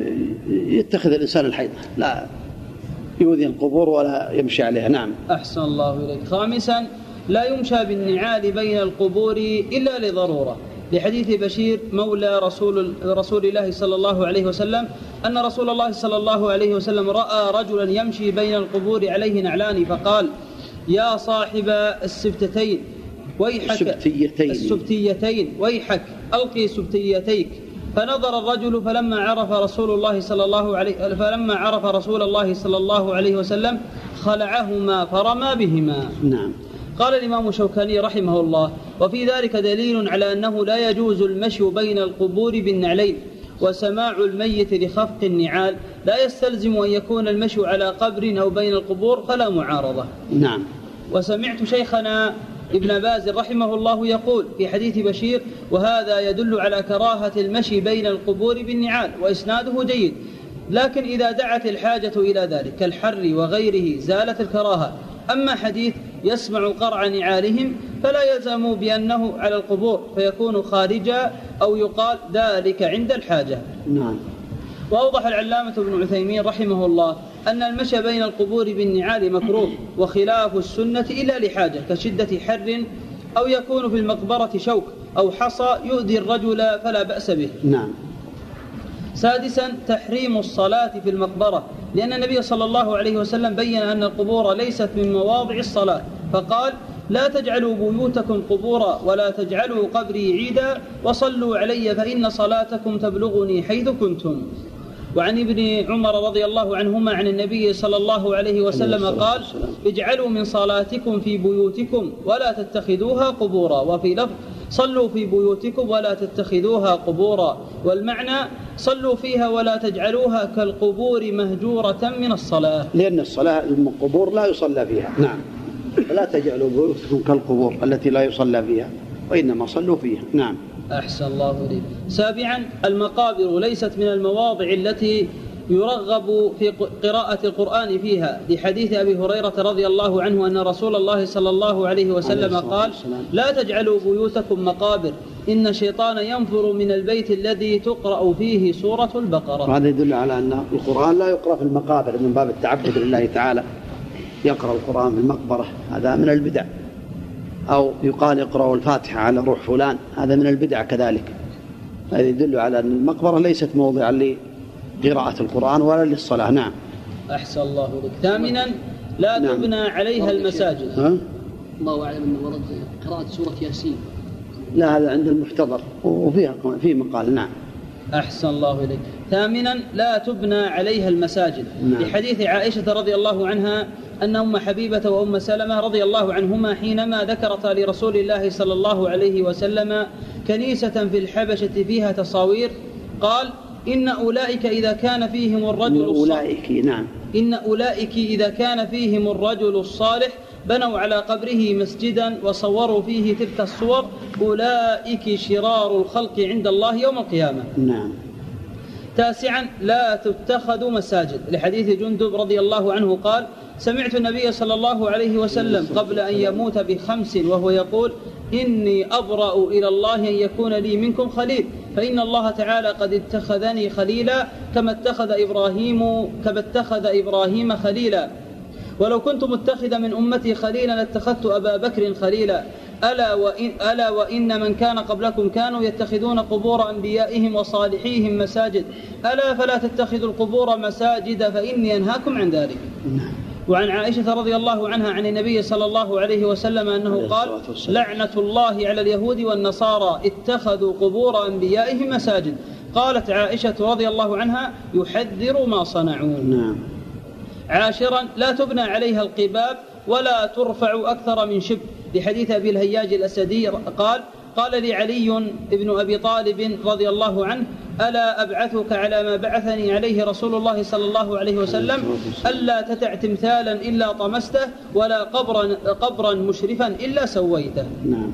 يتخذ الإنسان الحيضة، لا يؤذي القبور ولا يمشي عليها. نعم. أحسن الله إليك. خامسا لا يمشى بالنعال بين القبور إلا لضرورة، لحديث بشير مولى رسول, رسول الله صلى الله عليه وسلم أن رسول الله صلى الله عليه وسلم رأى رجلا يمشي بين القبور عليه نعلان فقال: يا صاحب السبتتين ويحك السبتيتين, السبتيتين ويحك ألقي سبتيتيك. فنظر الرجل فلما عرف رسول الله صلى الله عليه فلما عرف رسول الله صلى الله عليه وسلم خلعهما فرمى بهما. نعم. قال الإمام الشوكاني رحمه الله: وفي ذلك دليل على أنه لا يجوز المشي بين القبور بالنعلين، وسماع الميت لخفق النعال لا يستلزم أن يكون المشي على قبر أو بين القبور، فلا معارضة. نعم. وسمعت شيخنا ابن باز رحمه الله يقول في حديث بشير: وهذا يدل على كراهة المشي بين القبور بالنعال، وإسناده جيد، لكن إذا دعت الحاجة إلى ذلك كالحر وغيره زالت الكراهة. أما حديث يسمع قرع نعالهم فلا يلزم بأنه على القبور فيكون خارجا، أو يقال ذلك عند الحاجة. نعم. وأوضح العلامة ابن عثيمين رحمه الله أن المشي بين القبور بالنعال مكروه، وخلاف السنة إلا لحاجة كشدة حر، أو يكون في المقبرة شوك أو حصى يؤذي الرجل فلا بأس به. نعم. سادسا تحريم الصلاة في المقبرة، لأن النبي صلى الله عليه وسلم بين أن القبور ليست من مواضع الصلاة، فقال: لا تجعلوا بيوتكم قبورا ولا تجعلوا قبري عيدا وصلوا علي فإن صلاتكم تبلغني حيث كنتم. وعن ابن عمر رضي الله عنهما عن النبي صلى الله عليه وسلم قال: اجعلوا من صلاتكم في بيوتكم ولا تتخذوها قبورا، وفي لفظ: صلوا في بيوتكم ولا تتخذوها قبورا، والمعنى: صلوا فيها ولا تجعلوها كالقبور مهجورة من الصلاة. لأن الصلاة القبور لا يصلى فيها. نعم. فلا تجعلوا بيوتكم كالقبور التي لا يصلى فيها، وإنما صلوا فيها. نعم. أحسن الله إليك. سابعا: المقابر ليست من المواضع التي يرغب في قراءة القرآن فيها، لحديث أبي هريرة رضي الله عنه أن رسول الله صلى الله عليه وسلم قال: لا تجعلوا بيوتكم مقابر، إن الشيطان ينفر من البيت الذي تقرأ فيه سورة البقرة. وهذا يدل على أن القرآن لا يقرأ في المقابر من باب التعبد لله تعالى. يقرأ القرآن في المقبرة هذا من البدع، أو يقال يقرأ الفاتحة على روح فلان هذا من البدع كذلك. هذا يدل على أن المقبرة ليست موضعا لقراءة القرآن ولا للصلاة. نعم. أحسن الله لك. ثامنا: لا نعم. تبنى عليها المساجد. ها؟ الله أعلم أنه ورد قراءة سورة ياسين. لا، هذا عند المحتضر وفيها في مقال. نعم. أحسن الله إليك. ثامنا: لا تبنى عليها المساجد. نعم. لحديث عائشة رضي الله عنها أن أم حبيبة وأم سلمة رضي الله عنهما حينما ذكرتا لرسول الله صلى الله عليه وسلم كنيسة في الحبشة فيها تصاوير، قال: إن أولئك إذا كان فيهم الرجل أولئك نعم إن أولئك إذا كان فيهم الرجل الصالح بنوا على قبره مسجدا وصوروا فيه تلك الصور، أولئك شرار الخلق عند الله يوم القيامة. نعم. تاسعا: لا تتخذ مساجد، لحديث جندب رضي الله عنه قال: سمعت النبي صلى الله عليه وسلم قبل أن يموت بخمس وهو يقول: إني أبرأ إلى الله أن يكون لي منكم خليل، فإن الله تعالى قد اتخذني خليلا كما اتخذ إبراهيم كما اتخذ إبراهيم خليلا، ولو كنت متخذا من أمتي خليلا لاتخذت أبا بكر خليلا، ألا وإن, ألا وإن من كان قبلكم كانوا يتخذون قبور أنبيائهم وصالحيهم مساجد، ألا فلا تتخذوا القبور مساجد فإني أنهاكم عن ذلك. وعن عائشة رضي الله عنها عن النبي صلى الله عليه وسلم أنه قال: لعنة الله على اليهود والنصارى اتخذوا قبور أنبيائهم مساجد. قالت عائشة رضي الله عنها: يحذر ما صنعون. نعم. عاشرا: لا تبنى عليها القباب ولا ترفع أكثر من شبر، لحديث أبي الهياج الأسدي قال: قال لي علي بن أبي طالب رضي الله عنه: ألا أبعثك على ما بعثني عليه رسول الله صلى الله عليه وسلم، ألا تدع تمثالا إلا طمسته ولا قبرا, قبرا مشرفا إلا سويته. نعم.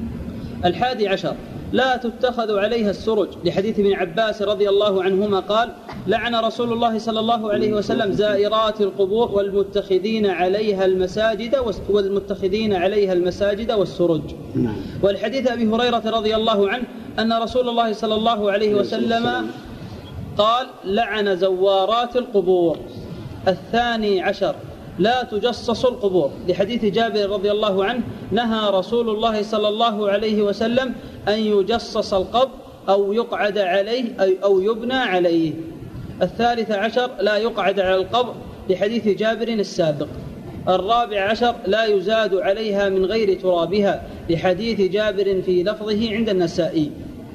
الحادي عشر: لا تتخذ عليها السرج، لحديث ابن عباس رضي الله عنهما قال: لعن رسول الله صلى الله عليه وسلم زائرات القبور والمتخذين عليها المساجد والمتخذين عليها المساجد والسرج. نعم. والحديث أبي هريرة رضي الله عنه أن رسول الله صلى الله عليه وسلم قال: لعن زوارات القبور. الثاني عشر: لا تجصص القبور، لحديث جابر رضي الله عنه: نهى رسول الله صلى الله عليه وسلم أن يجصص القبر أو يقعد عليه أو يبنى عليه. الثالث عشر: لا يقعد على القبر، لحديث جابر السابق. الرابع عشر: لا يزاد عليها من غير ترابها، لحديث جابر في لفظه عند النسائي.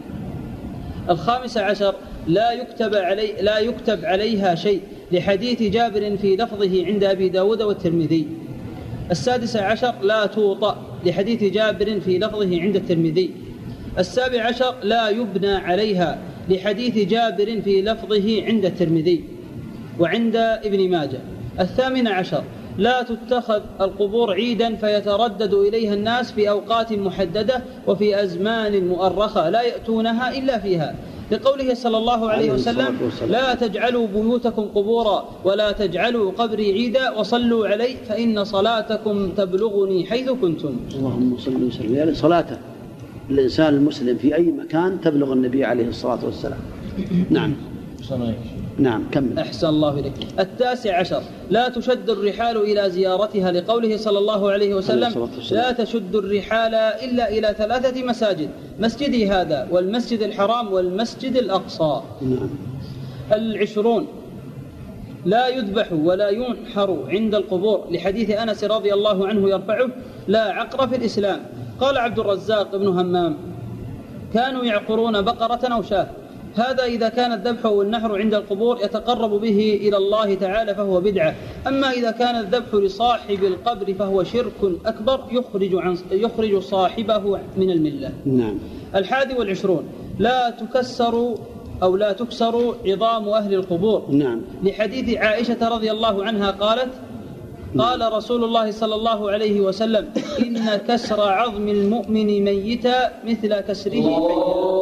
الخامس عشر: لا يكتب علي لا يكتب عليها شيء، لحديث جابر في لفظه عند أبي داود والترمذي. السادس عشر: لا توطأ، لحديث جابر في لفظه عند الترمذي. السابع عشر: لا يبنى عليها، لحديث جابر في لفظه عند الترمذي وعند ابن ماجه. الثامن عشر: لا تتخذ القبور عيدا فيتردد إليها الناس في أوقات محددة وفي أزمان مؤرخة لا يأتونها إلا فيها، لقوله صلى الله عليه وسلم: لا تجعلوا بيوتكم قبورا ولا تجعلوا قبري عيدا وصلوا علي فإن صلاتكم تبلغني حيث كنتم. اللهم صل وسلم. يعني صلاته الإنسان المسلم في أي مكان تبلغ النبي عليه الصلاة والسلام. نعم. نعم. كمل. أحسن الله إليك. التاسع عشر: لا تشد الرحال إلى زيارتها، لقوله صلى الله عليه وسلم: لا تشد الرحال إلا إلى ثلاثة مساجد، مسجدي هذا والمسجد الحرام والمسجد الأقصى. نعم. العشرون: لا يذبح ولا ينحر عند القبور، لحديث أنس رضي الله عنه يرفعه: لا عقر في الإسلام. قال عبد الرزاق بن همام: كانوا يعقرون بقرة أو شاة. هذا إذا كان الذبح والنحر عند القبور يتقرب به إلى الله تعالى فهو بدعة. أما إذا كان الذبح لصاحب القبر فهو شرك أكبر يخرج, عن يخرج صاحبه من الملة. نعم. الحادي والعشرون: لا تكسر أو لا تكسر عظام أهل القبور. نعم. لحديث عائشة رضي الله عنها قالت: قال رسول الله صلى الله عليه وسلم: إن كسر عظم المؤمن ميتا مثل كسره حيا.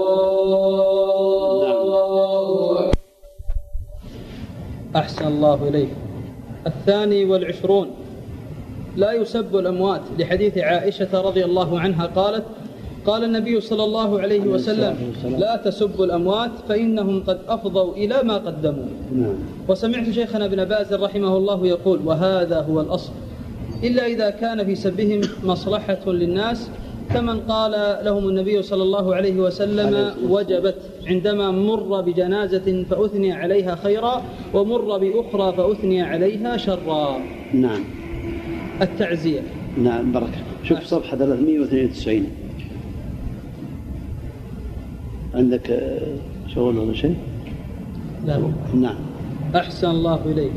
أحسن الله إليك. الثاني والعشرون: لا يسب الأموات، لحديث عائشة رضي الله عنها قالت: قال النبي صلى الله عليه وسلم: لا تسبوا الأموات فإنهم قد أفضوا إلى ما قدموا. نعم. وسمعت شيخنا ابن باز رحمه الله يقول: وهذا هو الأصل، إلا إذا كان في سبهم مصلحة للناس، كمن قال لهم النبي صلى الله عليه وسلم: وجبت، عندما مر بجنازة فأثني عليها خيرا ومر بأخرى فأثني عليها شرا. نعم. التعزية. نعم. بركة. شوف صفحة ثلاثمائة واثنين وتسعين. عندك شغل ولا شيء؟ لا. نعم. أحسن الله إليك.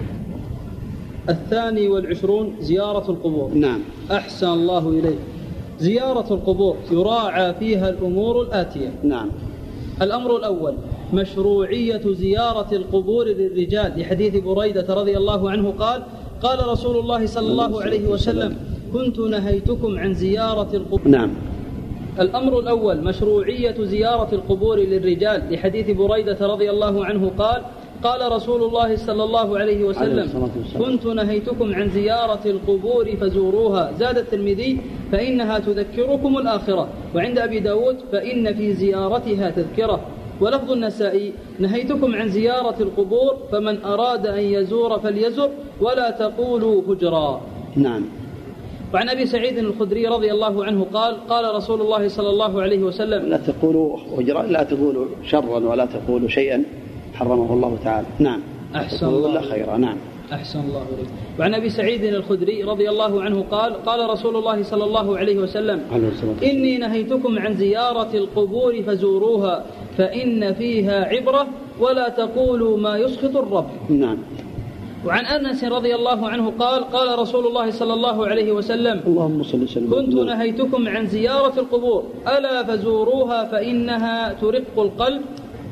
الثاني والعشرون: زيارة القبور. نعم. أحسن الله إليك. زيارة القبور يراعى فيها الأمور الآتية. نعم. الأمر الأول: مشروعية زيارة القبور للرجال، لحديث بريدة رضي الله عنه قال: قال رسول الله صلى الله عليه وسلم: كنت نهيتكم عن زيارة القبور. نعم. الأمر الأول: مشروعية زيارة القبور للرجال، لحديث بريدة رضي الله عنه قال: قال رسول الله صلى الله عليه وسلم: كنت نهيتكم عن زيارة القبور فزوروها. زاد الترمذي: فإنها تذكركم الآخرة. وعند أبي داود: فإن في زيارتها تذكرة. ولفظ النسائي: نهيتكم عن زيارة القبور فمن أراد أن يزور فليزر ولا تقولوا هجرا. نعم. وعن أبي سعيد الخدري رضي الله عنه قال: قال رسول الله صلى الله عليه وسلم: لا تقولوا هجرا، لا تقولوا شرا ولا تقولوا شيئا حرمه الله تعالى. نعم. أحسن الله خيرا. نعم. أحسن الله إليك. وعن أبي سعيد الخدري رضي الله عنه قال: قال رسول الله صلى الله عليه وسلم: إني نهيتكم عن زيارة القبور فزوروها فإن فيها عبرة ولا تقولوا ما يسخط الرب. نعم. وعن أنس رضي الله عنه قال: قال رسول الله صلى الله عليه وسلم: اللهم صل وسلم: كنت نهيتكم عن زيارة القبور ألا فزوروها فإنها ترق القلب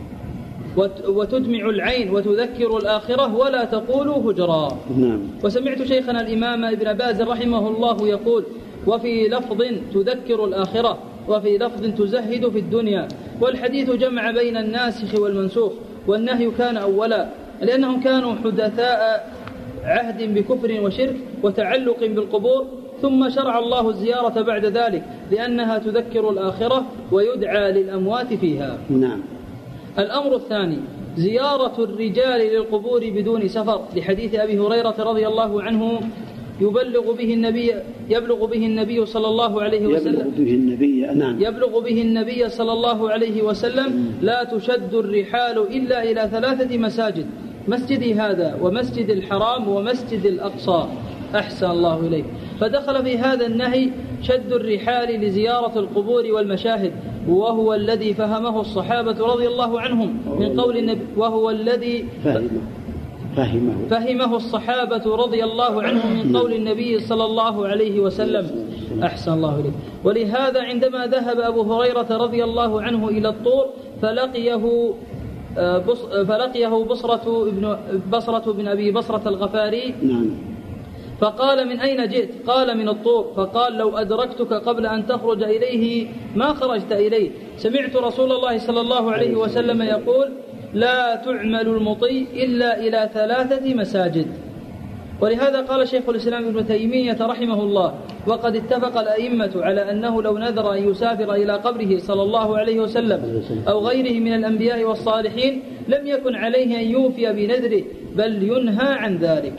وتدمع العين وتذكر الآخرة ولا تقولوا هجرا. نعم. وسمعت شيخنا الإمام ابن باز رحمه الله يقول: وفي لفظ تذكر الآخرة، وفي لفظ تزهد في الدنيا. والحديث جمع بين الناسخ والمنسوخ، والنهي كان أولا، لأنهم كانوا حدثاء عهد بكفر وشرك وتعلق بالقبور، ثم شرع الله الزيارة بعد ذلك لأنها تذكر الآخرة ويدعى للأموات فيها. نعم. الأمر الثاني: زيارة الرجال للقبور بدون سفر، لحديث أبي هريرة رضي الله عنه يبلغ به النبي يبلغ به النبي صلى الله عليه وسلم يبلغ به النبي نعم يبلغ به النبي صلى الله عليه وسلم: لا تشد الرحال إلا إلى ثلاثة مساجد: مسجدي هذا ومسجد الحرام ومسجد الأقصى. أحسن الله إليك. فدخل في هذا النهي شد الرحال لزيارة القبور والمشاهد، وهو الذي فهمه الصحابة رضي الله عنهم من قول النبي وهو الذي فهمه فهمه, فهمه الصحابة رضي الله عنهم من قول النبي صلى الله عليه وسلم. أحسن الله إليك. ولهذا عندما ذهب أبو هريرة رضي الله عنه إلى الطور فلقيه فلقيه بصرة بن بصرة بن أبي بصرة الغفاري، نعم. فقال: من أين جئت؟ قال: من الطور. فقال: لو أدركتك قبل أن تخرج إليه ما خرجت إليه. سمعت رسول الله صلى الله عليه وسلم يقول: لا تعمل المطي إلا إلى ثلاثة مساجد. ولهذا قال شيخ الإسلام ابن تيمية رحمه الله: وقد اتفق الأئمة على أنه لو نذر أن يسافر إلى قبره صلى الله عليه وسلم أو غيره من الأنبياء والصالحين لم يكن عليه أن يوفي بنذره، بل ينهى عن ذلك.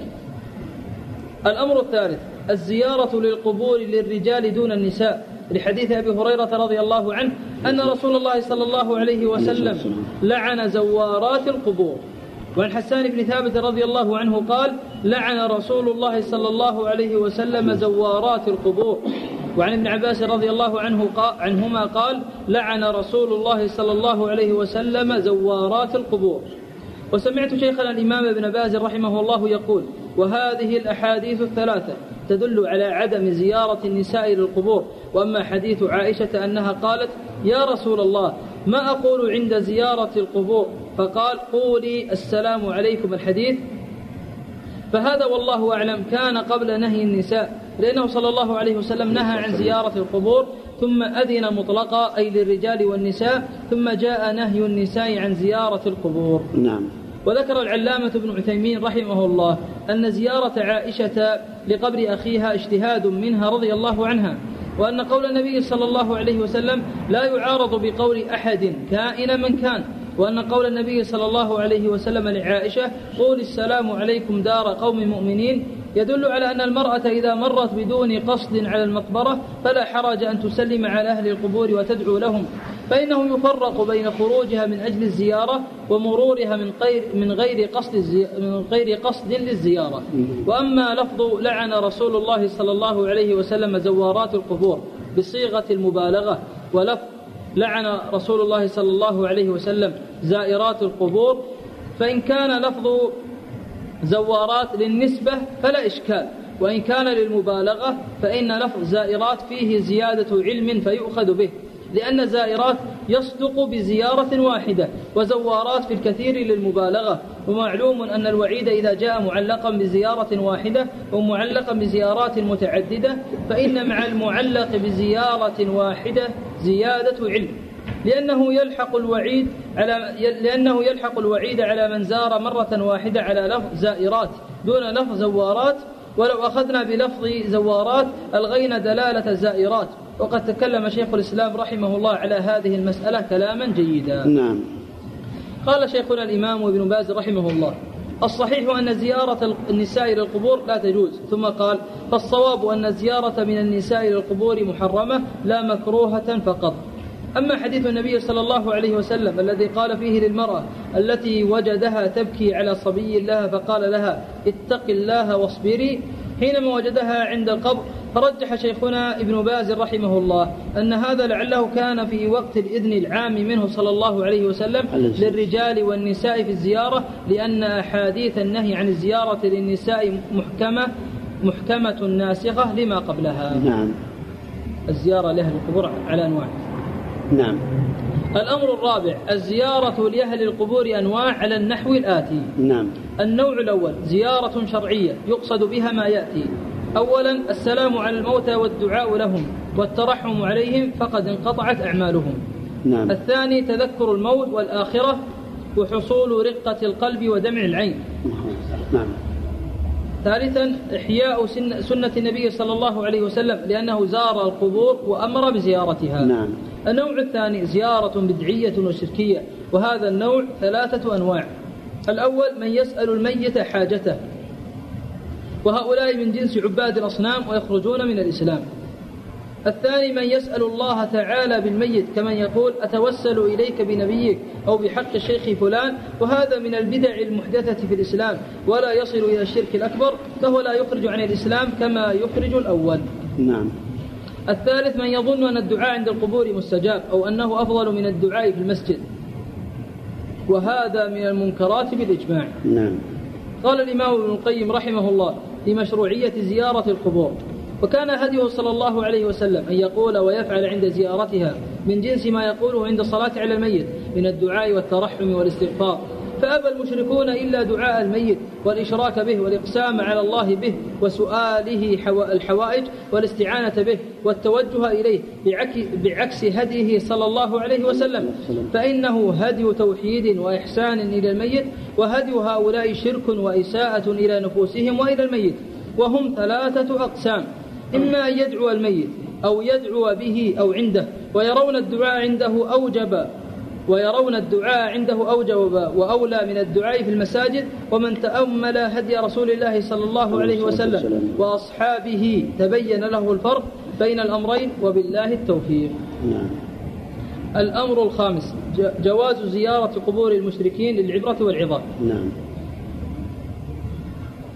الأمر الثالث: الزيارة للقبور للرجال دون النساء، لحديث أبي هريرة رضي الله عنه أن رسول الله صلى الله عليه وسلم لعن زوارات القبور. وعن حسان بن ثابت رضي الله عنه قال لعن رسول الله صلى الله عليه وسلم زوارات القبور. وعن ابن عباس رضي الله عنه قال عنهما قال لعن رسول الله صلى الله عليه وسلم زوارات القبور. وسمعت شيخنا الإمام ابن باز رحمه الله يقول وهذه الأحاديث الثلاثة تدل على عدم زيارة النساء للقبور. وأما حديث عائشة أنها قالت يا رسول الله ما أقول عند زيارة القبور فقال قولي السلام عليكم الحديث، فهذا والله أعلم كان قبل نهي النساء، لأنه صلى الله عليه وسلم نهى عن زيارة القبور ثم أذن مطلقا أي للرجال والنساء، ثم جاء نهي النساء عن زيارة القبور. نعم. وذكر العلامة ابن عثيمين رحمه الله أن زيارة عائشة لقبر أخيها اجتهاد منها رضي الله عنها، وأن قول النبي صلى الله عليه وسلم لا يعارض بقول أحد كائن من كان، وأن قول النبي صلى الله عليه وسلم لعائشة قول السلام عليكم دار قوم مؤمنين يدل على أن المرأة إذا مرت بدون قصد على المقبرة فلا حرج أن تسلم على أهل القبور وتدعو لهم، فإنه يفرق بين خروجها من أجل الزيارة ومرورها من غير من غير قصد من غير قصد للزيارة. وأما لفظ لعن رسول الله صلى الله عليه وسلم زوارات القبور بصيغة المبالغة، ولفظ لعن رسول الله صلى الله عليه وسلم زائرات القبور، فإن كان لفظ زوارات للنسبة فلا إشكال، وإن كان للمبالغة فإن لفظ زائرات فيه زيادة علم فيؤخذ به، لأن زائرات يصدق بزيارة واحدة وزوارات في الكثير للمبالغة. ومعلوم أن الوعيد إذا جاء معلقا بزيارة واحدة ومعلقا بزيارات متعددة فإن مع المعلق بزيارة واحدة زيادة علم، لأنه يلحق الوعيد على لأنه يلحق الوعيد على من زار مرة واحدة على لفظ زائرات دون لفظ زوارات. ولو أخذنا بلفظ زوارات ألغينا دلالة زائرات. وقد تكلم شيخ الإسلام رحمه الله على هذه المسألة كلاما جيدا. نعم. قال شيخنا الإمام ابن باز رحمه الله الصحيح أن زيارة النساء للقبور لا تجوز، ثم قال فالصواب أن الزيارة من النساء للقبور محرمة لا مكروهة فقط. أما حديث النبي صلى الله عليه وسلم الذي قال فيه للمرأة التي وجدها تبكي على صبي لها فقال لها اتق الله واصبري حينما وجدها عند القبر، فرجح شيخنا ابن باز رحمه الله أن هذا لعله كان في وقت الإذن العام منه صلى الله عليه وسلم للرجال والنساء في الزيارة، لأن أحاديث النهي عن الزيارة للنساء محكمة محكمة ناسخة لما قبلها. نعم. الزيارة لأهل القبور على أنواع. نعم. الأمر الرابع الزيارة لأهل القبور أنواع على النحو الآتي. نعم. النوع الأول زيارة شرعية يقصد بها ما يأتي: أولا السلام على الموتى والدعاء لهم والترحم عليهم فقد انقطعت أعمالهم. نعم. الثاني تذكر الموت والآخرة وحصول رقة القلب ودمع العين. نعم. ثالثا إحياء سنة النبي صلى الله عليه وسلم لأنه زار القبور وأمر بزيارتها. نعم. النوع الثاني زيارة بدعية وشركية، وهذا النوع ثلاثة أنواع. الأول من يسأل الميت حاجته، وهؤلاء من جنس عباد الأصنام ويخرجون من الإسلام. الثاني من يسأل الله تعالى بالميت كمن يقول أتوسل إليك بنبيك أو بحق الشيخ فلان، وهذا من البدع المحدثة في الإسلام ولا يصل إلى الشرك الأكبر، فهو لا يخرج عن الإسلام كما يخرج الأول. نعم. الثالث من يظن أن الدعاء عند القبور مستجاب أو أنه أفضل من الدعاء في المسجد، وهذا من المنكرات بالإجماع. نعم. قال الإمام ابن القيم رحمه الله في مشروعية زيارة القبور: وكان هديه صلى الله عليه وسلم أن يقول ويفعل عند زيارتها من جنس ما يقوله عند الصلاة على الميت من الدعاء والترحم والاستغفار، فأبى المشركون إلا دعاء الميت والإشراك به والإقسام على الله به وسؤاله الحوائج والاستعانة به والتوجه إليه بعكس هديه صلى الله عليه وسلم، فإنه هدي توحيد وإحسان إلى الميت، وهدي هؤلاء شرك وإساءة إلى نفوسهم وإلى الميت، وهم ثلاثة أقسام: إما أن يدعو الميت أو يدعو به أو عنده، ويرون الدعاء عنده أوجب ويرون الدعاء عنده أوجب وأولى من الدعاء في المساجد. ومن تأمل هدي رسول الله صلى الله عليه وسلم وأصحابه تبين له الفرق بين الأمرين، وبالله التوفيق. نعم. الأمر الخامس جواز زيارة قبور المشركين للعبرة والعظة. نعم.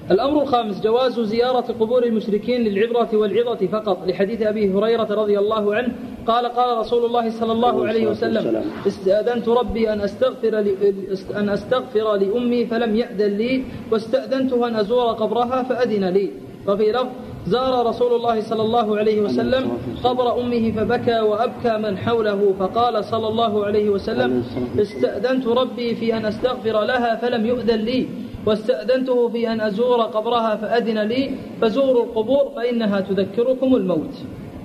الأمر الخامس جواز زيارة قبور المشركين للعبرة والعظة فقط، لحديث أبي هريرة رضي الله عنه قال قال رسول الله صلى الله عليه وسلم استأذنت ربي أن أستغفر, أن أستغفر لأمي فلم يأذن لي، واستأذنته أن أزور قبرها فأذن لي. وفي لفظ زار رسول الله صلى الله عليه وسلم قبر أمه فبكى وأبكى من حوله، فقال صلى الله عليه وسلم استأذنت ربي في أن أستغفر لها فلم يؤذن لي، واستأذنته في أن أزور قبرها فأذن لي، فزوروا القبور فإنها تذكركم الموت.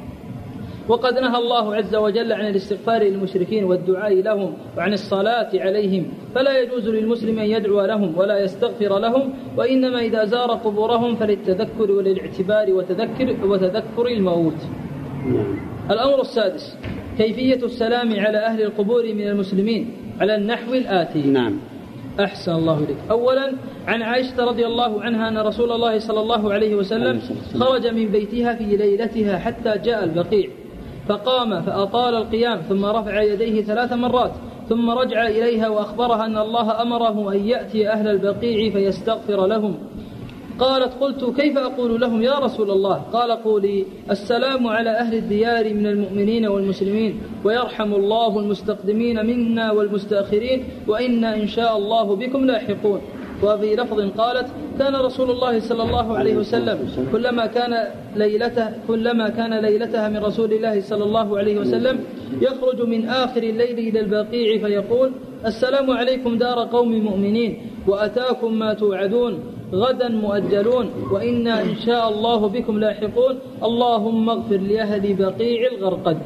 وقد نهى الله عز وجل عن الاستغفار للمشركين والدعاء لهم وعن الصلاة عليهم، فلا يجوز للمسلم أن يدعو لهم ولا يستغفر لهم، وإنما إذا زار قبورهم فللتذكر وللاعتبار وتذكر, وتذكر الموت. الأمر السادس كيفية السلام على أهل القبور من المسلمين على النحو الآتي. نعم. أحسن الله إليك. أولا عن عائشة رضي الله عنها أن رسول الله صلى الله عليه وسلم خرج من بيتها في ليلتها حتى جاء البقيع، فقام فأطال القيام ثم رفع يديه ثلاث مرات، ثم رجع إليها وأخبرها أن الله أمره أن يأتي أهل البقيع فيستغفر لهم. قالت قلت كيف أقول لهم يا رسول الله؟ قال قولي السلام على أهل الديار من المؤمنين والمسلمين، ويرحم الله المستقدمين منا والمستأخرين، وإنا إن شاء الله بكم لاحقون. وفي لفظ قالت كان رسول الله صلى الله عليه وسلم كلما كان ليلته كلما كان ليلتها من رسول الله صلى الله عليه وسلم يخرج من آخر الليل إلى البقيع فيقول السلام عليكم دار قوم مؤمنين، وأتاكم ما توعدون، غدا مؤجلون، وإنا إن شاء الله بكم لاحقون، اللهم اغفر لأهل بقيع الغرقد.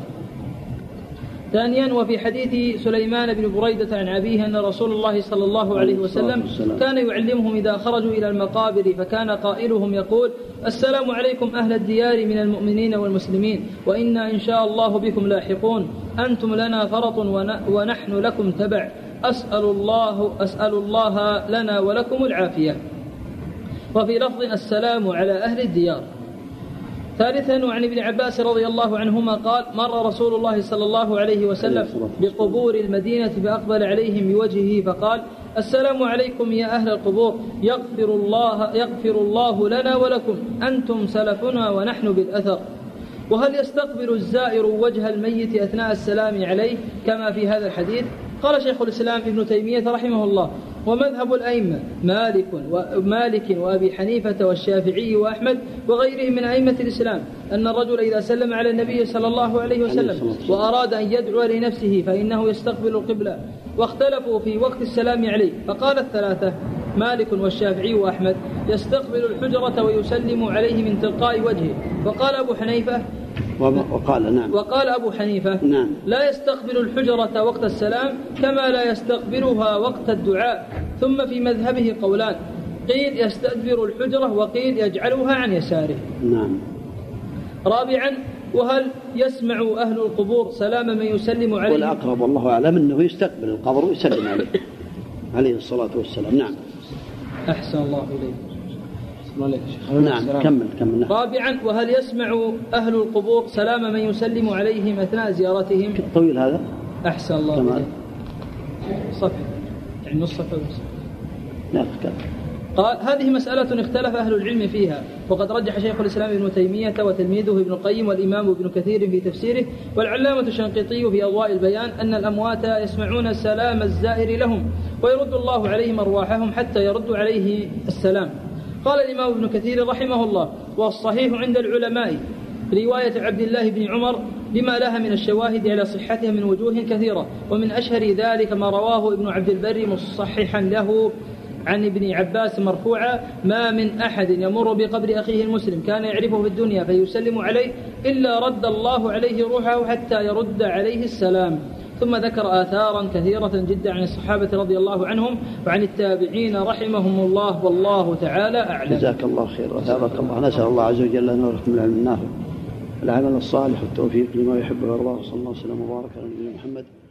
ثانيا وفي حديث سليمان بن بريدة عن أبيه أن رسول الله صلى الله عليه وسلم كان يعلمهم إذا خرجوا إلى المقابر فكان قائلهم يقول السلام عليكم أهل الديار من المؤمنين والمسلمين، وإنا إن شاء الله بكم لاحقون، أنتم لنا فرط ونحن لكم تبع، أسأل الله, أسأل الله لنا ولكم العافية. وفي لفظ السلام على أهل الديار. ثالثا وعن ابن عباس رضي الله عنهما قال مر رسول الله صلى الله عليه وسلم بقبور المدينة فأقبل عليهم بوجهه فقال السلام عليكم يا أهل القبور، يغفر الله, يغفر الله لنا ولكم، أنتم سلفنا ونحن بالأثر. وهل يستقبل الزائر وجه الميت أثناء السلام عليه كما في هذا الحديث؟ قال شيخ الإسلام ابن تيمية رحمه الله ومذهب الأئمة مالك ومالك وأبي حنيفة والشافعي وأحمد وغيرهم من أئمة الإسلام أن الرجل إذا سلم على النبي صلى الله عليه وسلم وأراد أن يدعو لنفسه فإنه يستقبل القبلة، واختلفوا في وقت السلام عليه، فقال الثلاثة مالك والشافعي وأحمد يستقبل الحجرة ويسلم عليه من تلقاء وجهه، وقال أبو حنيفة وقال نعم وقال أبو حنيفة نعم لا يستقبل الحجرة وقت السلام كما لا يستقبلها وقت الدعاء. ثم في مذهبه قولان، قيل يستدبر الحجرة وقيل يجعلها عن يساره. نعم. رابعا وهل يسمع أهل القبور سلام من يسلم عليه؟ والأقرب والله أعلم أنه يستقبل القبر ويسلم عليه عليه الصلاة والسلام. نعم. أحسن الله إليك. نعم كمل كمل. رابعا وهل يسمع أهل القبور سلام من يسلم عليهم أثناء زيارتهم؟ طويل هذا. أحسن الله إليك. صفحة يعني نص صفحة بس. لا تكلم. قال هذه مسألة اختلف أهل العلم فيها، وقد رجح شيخ الإسلام ابن تيمية وتلميذه ابن القيم والإمام ابن كثير في تفسيره والعلامة الشنقيطي في أضواء البيان أن الأموات يسمعون سلام الزائر لهم ويرد الله عليهم أرواحهم حتى يرد عليه السلام. قال الإمام ابن كثير رحمه الله والصحيح عند العلماء رواية عبد الله بن عمر بما لها من الشواهد على صحتها من وجوه كثيرة، ومن أشهر ذلك ما رواه ابن عبد البر مصححا له عن ابن عباس مرفوعا ما من أحد يمر بقبر أخيه المسلم كان يعرفه في الدنيا فيسلم عليه إلا رد الله عليه روحه حتى يرد عليه السلام. ثم ذكر آثارا كثيرة جدا عن الصحابة رضي الله عنهم وعن التابعين رحمهم الله والله تعالى أعلم. جزاك الله خير وثابك الله. نسأل الله عز وجل أن يرحم العلم النافع العمل الصالح والتوفيق لما يحب ويرضاه. صلى الله وسلم وبارك على نبينا محمد.